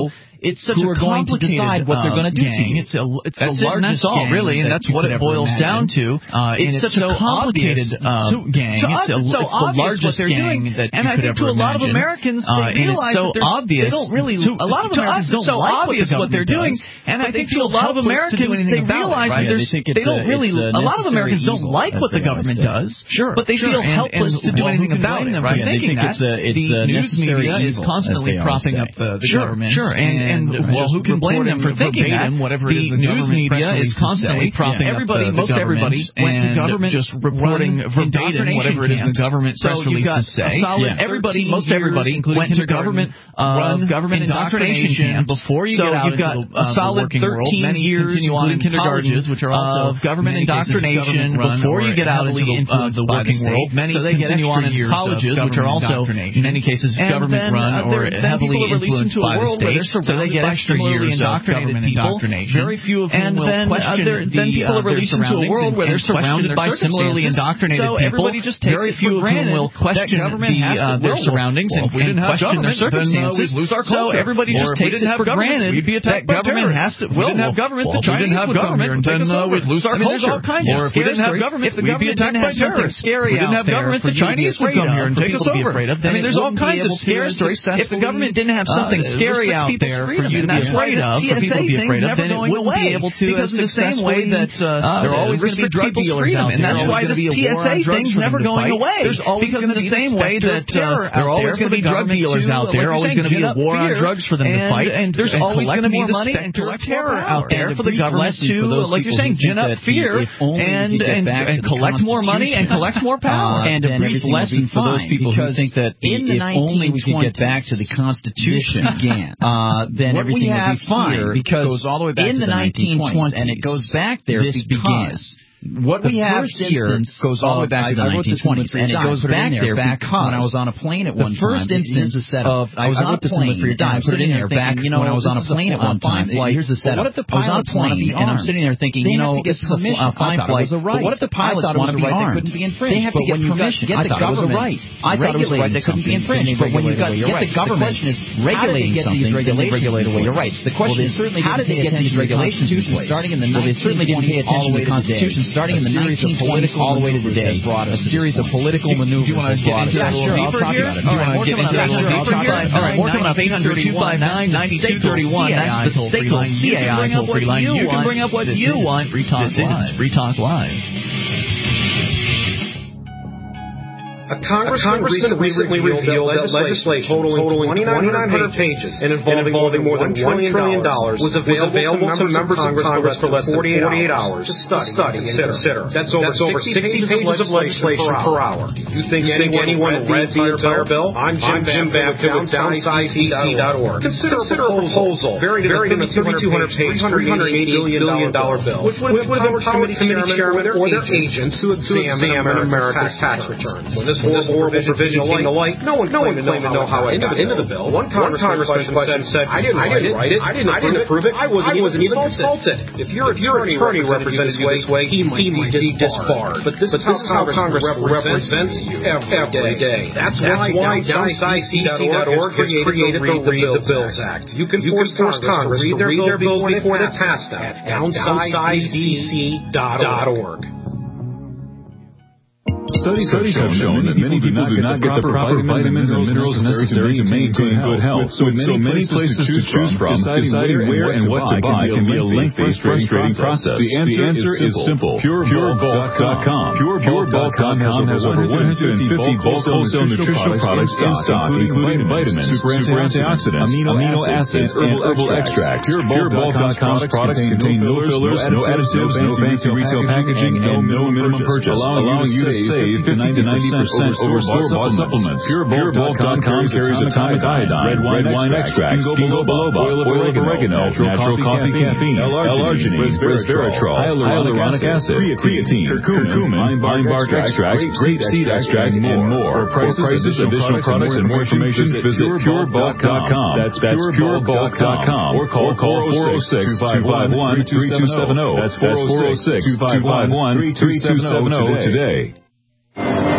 S1: it's such
S3: who
S1: a
S3: are going to decide what they're going to do
S1: gang.
S3: to you.
S1: It's, a, it's
S3: that's
S1: the largest
S3: it, that's all,
S1: gang
S3: really, and that's what it boils down to.
S1: Uh, it's,
S3: it's
S1: such a complicated uh, gang.
S3: To
S1: it's,
S3: us,
S1: a,
S3: it's, so
S1: it's the largest gang
S3: doing,
S1: that you
S3: and
S1: could
S3: I think
S1: ever
S3: to a lot
S1: imagine.
S3: of Americans, they
S1: uh,
S3: realize
S1: so
S3: that
S1: obvious.
S3: They don't really.
S1: To,
S3: a lot of
S1: to
S3: Americans
S1: us,
S3: don't
S1: so
S3: like
S1: obvious
S3: what,
S1: what they're doing,
S3: and
S1: I think
S3: to
S1: to a lot of Americans, they realize that there's. They don't really. A lot of Americans don't like what the government does.
S3: Sure,
S1: but they feel helpless to do anything about it.
S3: Right? They think it's a the news media
S1: is constantly propping up the government.
S3: Sure, and
S1: well, who can blame them for thinking that?
S3: Whatever
S1: the news media is constantly propping up
S3: everybody, most everybody
S1: went to government
S3: just reporting
S1: verbatim whatever it is the government press releases say.
S3: Everybody, most everybody,
S1: went to government
S3: run
S1: government indoctrination
S3: before you
S1: so
S3: get out
S1: you've got
S3: into
S1: a solid thirteen years
S3: continue on in
S1: colleges, which are also
S3: of government indoctrination
S1: before you get out into the working world.
S3: Many so they continue on in colleges, which are also
S1: in many cases government run or heavily influenced by the state.
S3: So they get extra years of government indoctrination.
S1: Very few of whom will question the
S3: then people are released into a world where they're surrounded by similarly indoctrinated
S1: so
S3: people.
S1: Everybody just takes
S3: very
S1: it
S3: few
S1: for
S3: of whom will question their surroundings and question their circumstances.
S1: So everybody just takes it for granted that government has to.
S3: We didn't have government. The Chinese would come here and take us over.
S1: We'd lose our culture.
S3: Or if we didn't have government, we'd be attacked by terrorists.
S1: We
S3: didn't have government, the Chinese would come here and take us over.
S1: I mean, there's all kinds of scary stories. If the government didn't have something scary out there for you to be afraid of, for people to be afraid of, then it wouldn't be able to. Because the same way that there are always going to be drug dealers out there, and that's why this T S A thing's never going away. There's always going to be the same way that there are always going to be drug dealers out there. Always going to be a war on drugs for them to fight, and there's always going to be the money and terror out there for the government to, like you're saying, gin up fear and and collect more money and collect more power.
S3: And a brief lesson for those people who think that
S1: in the
S3: if only we could get back to the Constitution again, uh, then everything would be fine. Because
S1: goes all the way back
S3: in
S1: to
S3: the nineteen twenties, and it goes back there
S1: this
S3: because
S1: what we have here goes all the way back to the nineteen twenties,
S3: and it goes back there because when I was on a plane at one time,
S1: the first instance of
S3: I was on a plane for your dime, put it in there back when I was on a plane at one time. Here's the setup. What if the pilots want to be armed? And I'm sitting there thinking, you know, this is a fine flight, but what if the pilots want to be armed? They have to get permission. Get the government. I thought it was right. They couldn't be infringed, but when you get the government regulating something, they regulate away your rights. The question is, how did they get these regulations in place? Starting in the nineteen twenties, they certainly didn't pay attention to the Constitution. Starting in the nineteen twenties all the way to today, a series of political maneuvers.
S1: Do you want to get into that a little deeper here? All right, more coming up. All right, more coming up. eight hundred, two five nine, nine two three one. That's the SACL C A I toll-free line. You can bring up what you want. This is Free Talk Live.
S15: A congressman, a congressman recently revealed that legislation totaling twenty-nine hundred pages and involving, involving more than one trillion dollars was available, was available to members of Congress for less than forty-eight hours to study, study and consider. That's over, That's over sixty pages of legislation per hour. Do you think, you think anyone read the entire bill? I'm Jim Babka with downsize D C dot org. Consider, consider a proposal buried in a thirty-two hundred page, three hundred eighty-eight billion dollars bill, which would have empowered committee chairmen or their agents to examine America's tax returns. This horrible provision came to light. No one, no one claimed to know how it got into the bill. One congressman said, "I didn't write it. I didn't, I didn't approve it. I wasn't, I wasn't even consulted." If your if your attorney represented you this way, he might be disbarred. But this is how Congress represents you every day. That's why downsize D C dot org has created the Read the Bills Act. You can force Congress to read their bills before they pass them at downsize D C dot org.
S14: Studies, Studies have shown that many people do not get the proper vitamins and minerals necessary to maintain good health. With so many places to choose from, deciding where and what to buy can be a lengthy, frustrating process. The answer is simple. Pure Bulk dot com. Pure Bulk dot com has over one hundred fifty bulk wholesale nutritional products in stock, including vitamins, super antioxidants, amino acids, and herbal extracts. Pure Bulk dot com's products contain no fillers, no additives, no fancy retail packaging, and no minimum purchase, allowing you to save fifty to ninety percent over store-bought supplements. Pure Bulk dot com carries atomic iodine, red wine extract, ginkgo biloba, oil of oregano, natural coffee caffeine, L-arginine, resveratrol, hyaluronic acid, creatine, curcumin, vine bark extracts, grape seed extract, and more. For prices, additional products, and more information, visit Pure Bulk dot com. That's Pure Bulk dot com. Or call four oh six, two five one, three two seven zero. That's four oh six, two five one, three two seven zero today.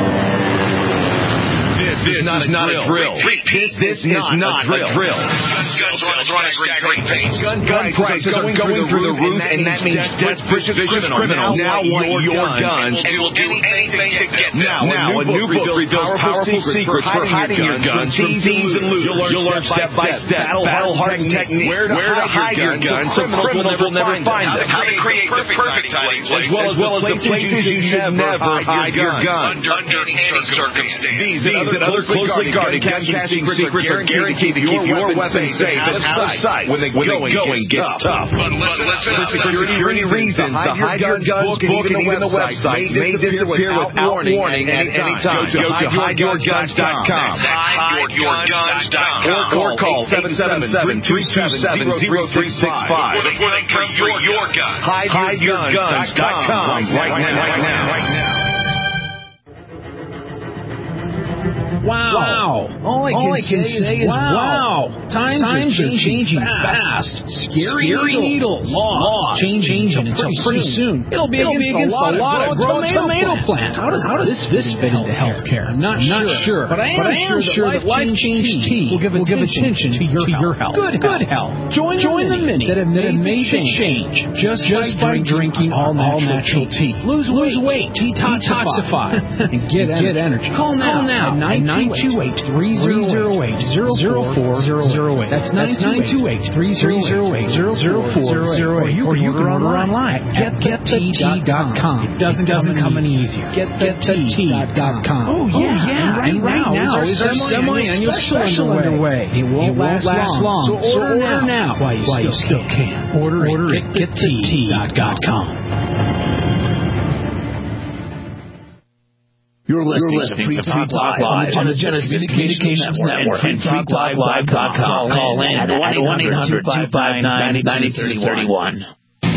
S15: This is not a drill. This is not a drill.
S12: gun sales are on a staggering pace. Gun, gun prices are going through the roof, and that means desperate criminals now want your guns and will do anything to get them. Now, a new book reveals powerful secrets for hiding your guns from thieves and looters. You'll learn step by step, battle-hardened techniques, where to hide your guns so criminals will never find them. How to create the perfect hiding place, as well as the places you should never hide your guns. Under any circumstance. These and other closely guarded gun-caching secrets are guaranteed to keep your weapons safe and out of sight when the going gets tough. But listen, for security reasons, the Hide Your Guns book and even the website may disappear without warning at any time. Go to hide your guns dot com. hide your guns dot com. Or call seven seven seven, two two seven, zero three six five. For your guns. hide your guns dot com right now. Right now. Right now.
S16: Wow. wow. All I can, All I can say, say is wow. wow. Times, Times are changing, changing fast. fast. Scary, Scary needles. Lost. Changing until pretty soon. soon. It'll be It'll against, against a lot of growth tomato plant. How does, how does this fit into healthcare? I'm not, not sure. But I am, but I am sure that Life Change Tea will give attention to your health. Good health. Join the many that have made the change just by drinking all natural tea. Lose weight. Detoxify. And get energy. Call now. nine two eight, three oh eight, zero four zero eight. That's nine two eight, three oh eight, zero four zero eight. Or you can order online at get the tea dot com. It doesn't come any easier. get the tea dot com. Oh, yeah. And right now is our semi-annual special underway. It won't last long. So order now while you still can. Order at get the tea dot com.
S12: You're listening, You're listening to Free Talk Live on the Genesis Communications Network and free talk live dot com. Call in at one eight hundred, two five nine, nine three three one.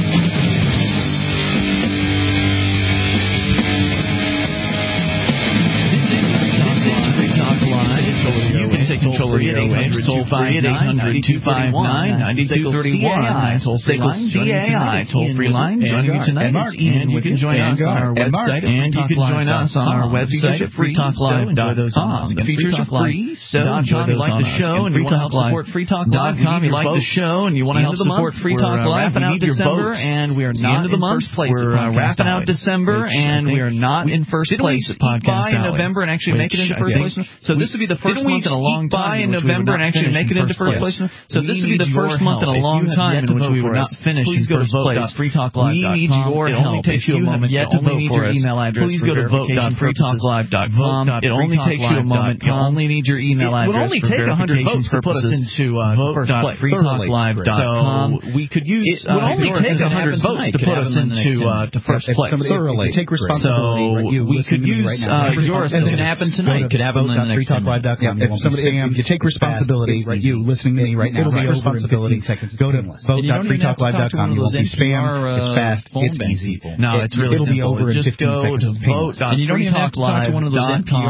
S1: Control of the airwaves, toll free at eight hundred, two five nine, nine two three one. Toll free C A I, toll free line. Joining you tonight is Ian. You can join us on our website, and you can join us on our website at free talk live dot com. The features are free, so if you like the show and you want to help support Free Talk Live, you like the show and you want to help support Free Talk Live, we need your votes, and we are not in first place. We're wrapping out December, and we are not in first place at Podcast Alley. In November and actually make it into first place. So this would be the first month in a long time in November and actually make it into first place. So this would be the first month in a long time in which we would not finish in first place. We need your help. It only takes you a moment yet to vote for us. Please go to vote dot free talk live dot com. It only takes you a moment. You only need your email address for verification purposes. Vote dot free talk live dot com. So we could use. It would only take one hundred votes to put us into to first place.
S2: Thoroughly. Take responsibility.
S1: So we could use yours. It could happen tonight. It could happen in the next ten minutes.
S2: If somebody, if you take responsibility, right? You listening to me right now, it'll be responsibility. Go to vote dot free talk live dot com. You won't be spam. It's fast. It's easy.
S1: No, it's really
S2: simple. It'll be over in fifteen seconds.
S1: Vote dot free talk live dot com.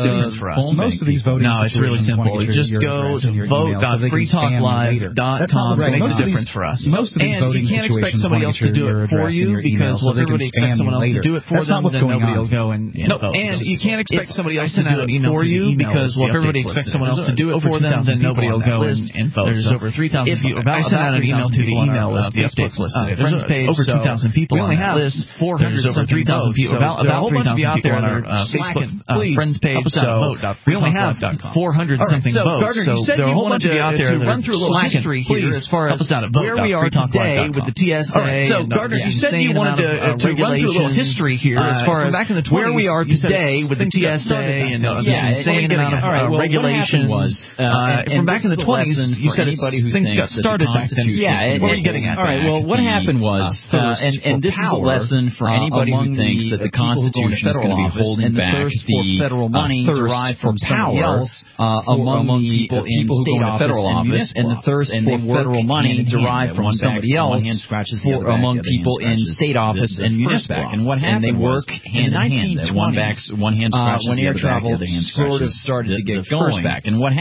S2: Most of these voting.
S1: No, it's really simple. Just go to vote dot free talk live dot com. It makes a difference for us.
S2: Most of these voting situations,
S1: you can't expect somebody else to do it for you because well, everybody expects someone else to do it for them, then nobody will go and vote. And you can't expect somebody else to do it for you because well, if everybody expects someone else to do it for them, then nobody will go and, and vote. There's so over three thousand people. If I send out an email to the email list, the updates list, the friends page, over two thousand people on that list. There's over three thousand people. About about three thousand people on our Facebook friends page. So we only have four hundred something votes. So there are a whole bunch of you out there that are slacking here as far as where we are today with the T S A. So Gardner, you said you wanted to run through a little history here as far as where we are today with the T S A and the insane amount of regulations. From back in the twenties, you said things got started back then.
S3: Yeah,
S1: what are you getting at?
S3: All right. Well, what happened was, uh, and, and this is a lesson for anybody who thinks that the Constitution is going to be holding back the federal money derived from power among the people in state office and office, and the thirst for federal money derived from somebody else among people in state office and municipal. And what happened? They work hand in hand. One backs, one hand scratches the other back, the other hand scratches sort of started to get going. And what happened?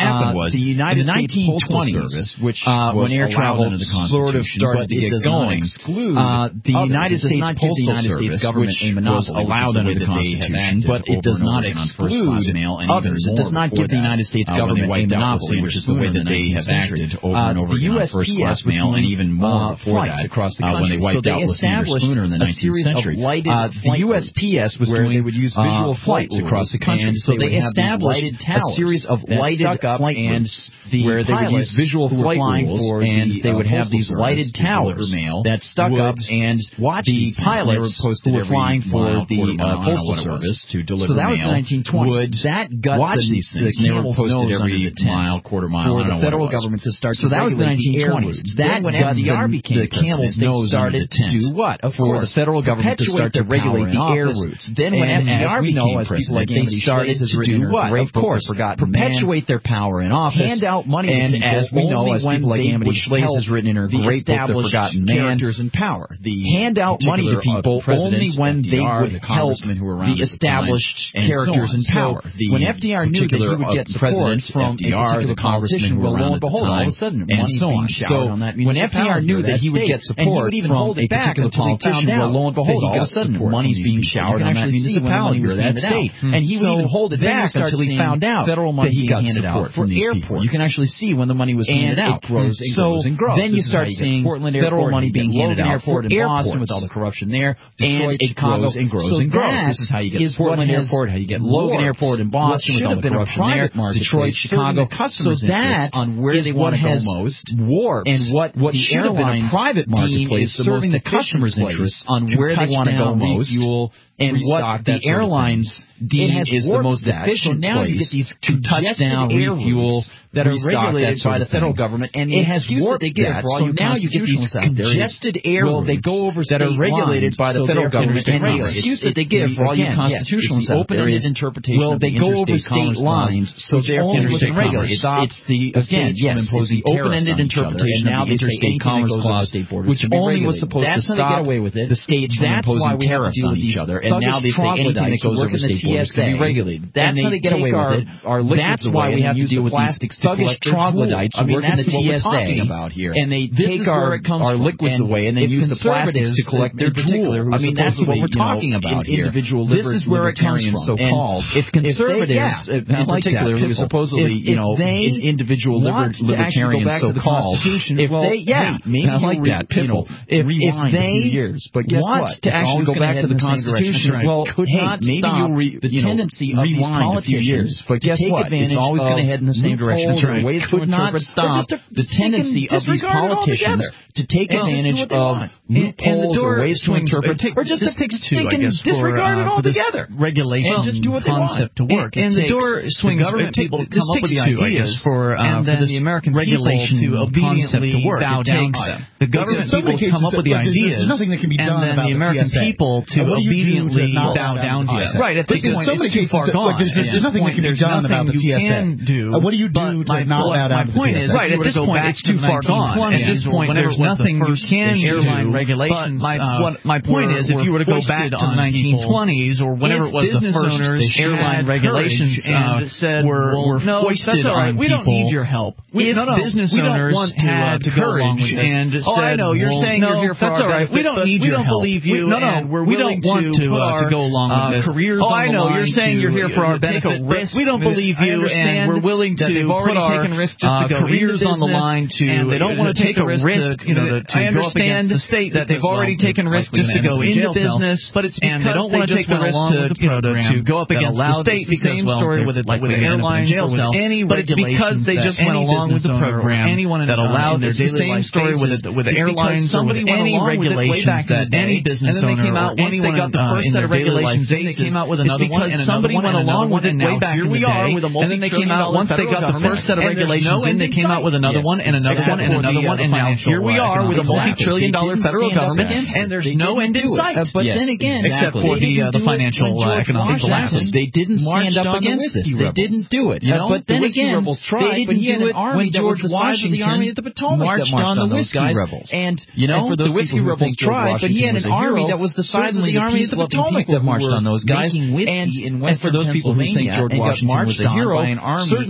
S3: happened was
S1: the United
S3: in the
S1: States Postal Service, which
S3: uh, when air travel sort of started to get going,
S1: uh, the United States Postal Service,
S3: government
S1: which was allowed under the Constitution, but it does not exclude others. It does not give the United States government a monopoly, which is the way that they have acted over and over again on first-class mail, and even more before that
S3: across the
S1: when they wiped out Lassiter Spooner in the nineteenth century. The U S P S was
S3: where
S1: doing
S3: they would use visual flight
S1: across the country, so they established a series of lighted flight routes
S3: where they would use visual flight rules,
S1: and they would have these lighted towers that stuck up, and the pilots who were flying for the Postal Service
S3: to deliver
S1: so that was
S3: mail
S1: the nineteen twenties. That got
S3: watch
S1: the,
S3: these things.
S1: the
S3: They were posted every
S1: mile,
S3: quarter mile
S1: for the federal government to start. So that was the nineteen twenties. That when F D R became
S3: the camel's nose
S1: started to do what? Of
S3: for
S1: course,
S3: the federal government to start to regulate the air routes.
S1: Then when F D R became president, they started to do what? Of course, perpetuate their power in office,
S3: hand out money,
S1: and as we know, as people like Amity Shlaes has written in her great book, The Forgotten Man,
S3: characters in power.
S1: The hand out money to people only when they would help the established characters in power. When F D R knew that he would get support from a particular politician, well, lo and behold, all of a sudden, money being showered on that
S3: when F D R knew that he would get support from a particular politician, well, lo and behold, all of a sudden,
S1: money's being showered on that municipality or that state, and he would even hold it back until he found out that he got support from these people. You can actually see when the money was handed out.
S3: It grows and grows and grows.
S1: Then you start seeing federal money being handed out for Boston with all the corruption there, and it grows and grows and grows. This is how you get Portland Airport, how you get Logan Airport in Boston with all the corruption there, Detroit, Chicago. So that on where they want to go most, warped, and what what should have been a private marketplace serving the customer's interests on where they want to go most, and what the airlines deem is the most efficient place to touch down, refuel, that are regulated by the federal government, and the excuse that they give for all you now you get these congested air routes they go over that are regulated by the federal government, and the excuse that they give for all you constitutionalists out there is well they go over state lines, so therefore it's regulated. It's the again yes, it's the open-ended interpretation of the Interstate Commerce Clause, which only was supposed to stop the states from imposing tariffs on each other, and now they say anything that goes over state borders can be regulated. That's how they get away with it. That's why we have to deal with these thuggish troglodytes who work in the T S A, and they take our, our liquids away and then use the plastics to collect their drool. I mean, that's what we're talking about here. This is where it comes from. So-called. If conservatives, in particular, who supposedly, you know, individual libertarians, so-called, if they, yeah, maybe I like that, people. If they want to actually go back to the Constitution, well, hey, maybe you'll the tendency of these politicians to take advantage of always going to head in the same direction. That's right. Ways could not stop the tendency of these politicians to take well, advantage of loopholes or ways to interpret, or just, just to
S3: two, I guess,
S1: disregard
S3: for, uh,
S1: it altogether.
S3: Regulation
S1: and just do what they
S3: concept
S1: want.
S3: to work.
S1: And, and the door swings.
S3: The government people come up with the
S1: two,
S3: ideas
S1: for, uh,
S3: and then
S1: for
S3: the American
S1: regulation
S3: to obediently
S1: to work.
S3: bow down to them.
S1: The government people come up with the ideas,
S2: there's nothing that can be done
S1: and then the American people to obediently bow down to it.
S2: Right. At this point, it's too far gone. There's nothing that can be done about the T S A. What do you do to not bow down to the T S A?
S1: My point is, right, at this point, it's too far gone. At this point, there's nothing you can do.
S3: Regulations.
S1: My, uh, my point
S3: were,
S1: is, if you were to go back to the nineteen twenties or whenever it was the first airline regulations uh,
S3: said,
S1: were,
S3: well,
S1: were
S3: no,
S1: foisted
S3: right.
S1: on
S3: we
S1: people.
S3: We don't need your help.
S1: We, if no, no, business
S3: we
S1: owners
S3: want to,
S1: had
S3: uh, to go along with this.
S1: and
S3: oh,
S1: said,
S3: I know you're
S1: well,
S3: saying
S1: no,
S3: you're here for
S1: that's
S3: our
S1: all right.
S3: benefit,
S1: We don't need
S3: we
S1: your
S3: don't
S1: help.
S3: believe you.
S1: We, no, no,
S3: and we're
S1: we
S3: willing
S1: don't want
S3: to,
S1: to, uh, to go along with this.
S3: Careers
S1: oh,
S3: on
S1: I know you're saying you're here for our benefit. We don't believe you, and we're willing to put our careers on the line to.
S3: And they don't want to take a risk.
S1: You know, I understand
S3: the state
S1: that they've already taken risks just to go into business,
S3: but it's
S1: and they don't want to take the risk to you know to go up against the state. The same story with with the airlines or with any, but it's because they just went along with the program that allowed the same story with with the airlines or with any regulations that any business owner or anyone got the first set of regulations in, they came out with another one, and somebody went along with it way back in the day, and then they came out once they got the first set of regulations in, they came out with another one and another one and another one, and now here we are with a multi-trillion dollar federal government, and there's no end in sight. But then again, except for the the financial economic collapse, they didn't stand up against this. They didn't do it. You know, but then again, they didn't do it when George Washington marched on the whiskey rebels. And you know, the whiskey rebels tried, but he had an army that was the size of the army of the Potomac that marched on those guys. And for those people who think George Washington was a hero, certainly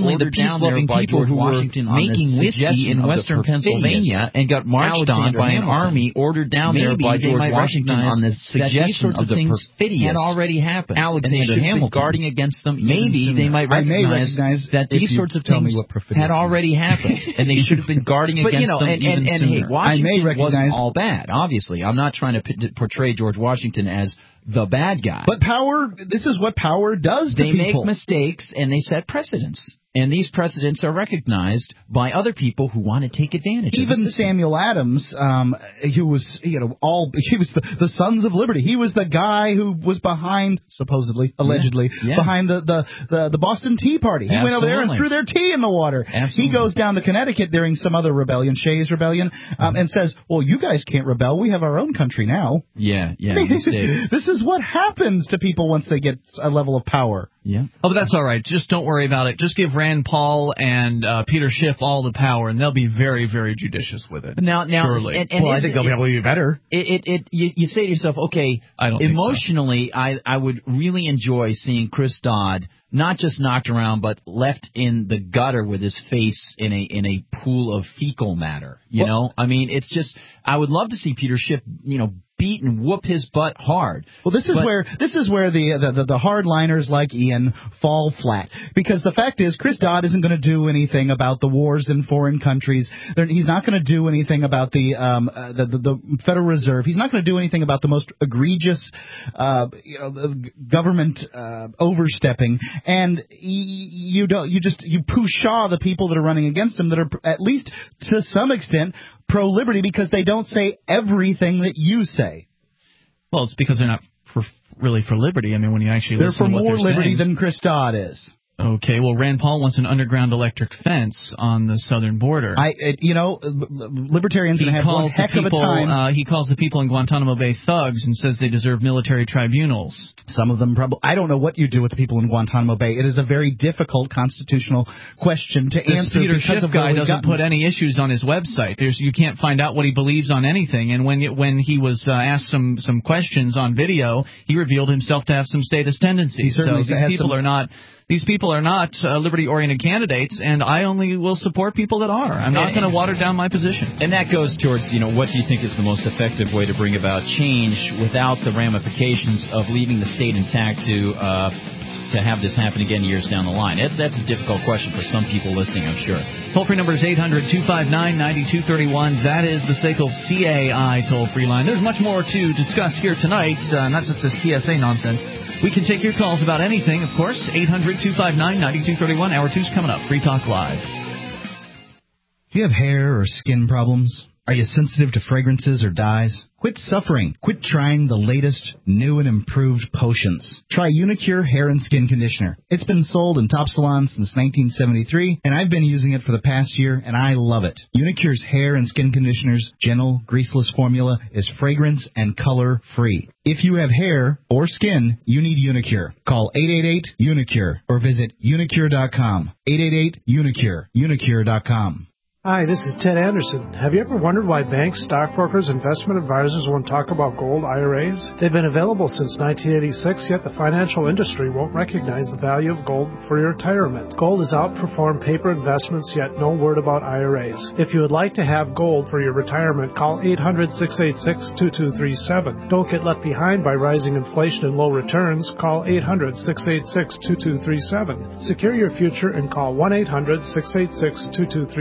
S1: certainly the peace-loving people who were making whiskey in western Pennsylvania and got marched on by an army ordered down there by George Washington on the suggestion of the perfidious had already happened. Alexander Hamilton guarding against them. Maybe they might recognize that these sorts of things had already happened, and they should have been guarding against you know, them and, even and, and, sooner. Hey, Washington wasn't all bad, obviously. I'm not trying to p- portray George Washington as the bad guy.
S2: But power, this is what power does to
S1: they
S2: people.
S1: They make mistakes, and they set precedents. And these precedents are recognized by other people who want to take advantage
S2: Even
S1: of Even
S2: Samuel Adams, um, who was, you know, all, he was the, the Sons of Liberty. He was the guy who was behind, supposedly, allegedly, yeah. Yeah. behind the, the, the, the Boston Tea Party. He Absolutely. went over there and threw their tea in the water.
S1: Absolutely.
S2: He goes down to Connecticut during some other rebellion, Shays Rebellion, um, and says, well, you guys can't rebel. We have our own country now.
S1: Yeah, yeah.
S2: This is what happens to people once they get a level of power.
S1: Yeah.
S17: Oh, but that's all right. Just don't worry about it. Just give Rand Paul and uh, Peter Schiff all the power, and they'll be very, very judicious with it.
S1: Now, now,
S17: surely.
S1: And, and
S2: well, I think they'll be able to do better.
S1: It, it, it you, you say to yourself, okay,
S17: I don't
S1: emotionally,
S17: think so.
S1: I, I would really enjoy seeing Chris Dodd not just knocked around, but left in the gutter with his face in a in a pool of fecal matter. You well, know, I mean, it's just I would love to see Peter Schiff, you know, beat and whoop his butt hard.
S2: Well, this is
S1: but,
S2: where this is where the, the the the hardliners like Ian fall flat, because the fact is Chris Dodd isn't going to do anything about the wars in foreign countries. They're, he's not going to do anything about the um uh, the, the the Federal Reserve. He's not going to do anything about the most egregious uh you know the government uh, overstepping. And you don't you just you pooh-shaw the people that are running against him that are at least to some extent pro-liberty, because they don't say everything that you say.
S17: Well, it's because they're not for, really for liberty. I mean, when you actually
S2: they're
S17: listen
S2: for
S17: to what
S2: more
S17: they're
S2: liberty
S17: saying.
S2: than Chris Dodd is.
S17: Okay, well, Rand Paul wants an underground electric fence on the southern border.
S2: I, it, you know, libertarians are going to have one heck
S17: people,
S2: of a time.
S17: Uh, he calls the people in Guantanamo Bay thugs and says they deserve military tribunals.
S2: Some of them probably. I don't know what you do with the people in Guantanamo Bay. It is a very difficult constitutional question to
S17: this
S2: answer.
S17: Peter
S2: because
S17: Schiff
S2: of
S17: guy doesn't
S2: gotten.
S17: put any issues on his website. There's you can't find out what he believes on anything. And when when he was uh, asked some some questions on video, he revealed himself to have some statist tendencies. So these people
S2: some,
S17: are not. These people are not uh, liberty-oriented candidates, and I only will support people that are. I'm not going to water down my position.
S1: And that goes towards, you know, what do you think is the most effective way to bring about change without the ramifications of leaving the state intact to uh, to have this happen again years down the line? That's, that's a difficult question for some people listening, I'm sure.
S17: Toll-free number is eight hundred two five nine nine two three one. That is the S A C L C A I toll-free line. There's much more to discuss here tonight, uh, not just this T S A nonsense. We can take your calls about anything, of course. eight hundred two five nine nine two three one. Hour two's coming up. Free Talk Live.
S2: Do you have hair or skin problems? Are you sensitive to fragrances or dyes? Quit suffering. Quit trying the latest, new and improved potions. Try Unicure Hair and Skin Conditioner. It's been sold in top salons since nineteen seventy-three, and I've been using it for the past year, and I love it. Unicure's Hair and Skin Conditioner's gentle, greaseless formula is fragrance and color free. If you have hair or skin, you need Unicure. Call eight eight eight Unicure or visit unicure dot com. eight eight eight Unicure. unicure dot com.
S18: Hi, this is Ted Anderson. Have you ever wondered why banks, stockbrokers, investment advisors won't talk about gold I R As? They've been available since nineteen eighty-six, yet the financial industry won't recognize the value of gold for your retirement. Gold has outperformed paper investments, yet no word about I R As. If you would like to have gold for your retirement, call eight hundred six eight six two two three seven. Don't get left behind by rising inflation and low returns. Call eight hundred six eight six two two three seven. Secure your future and call one eight hundred six eight six two two three seven.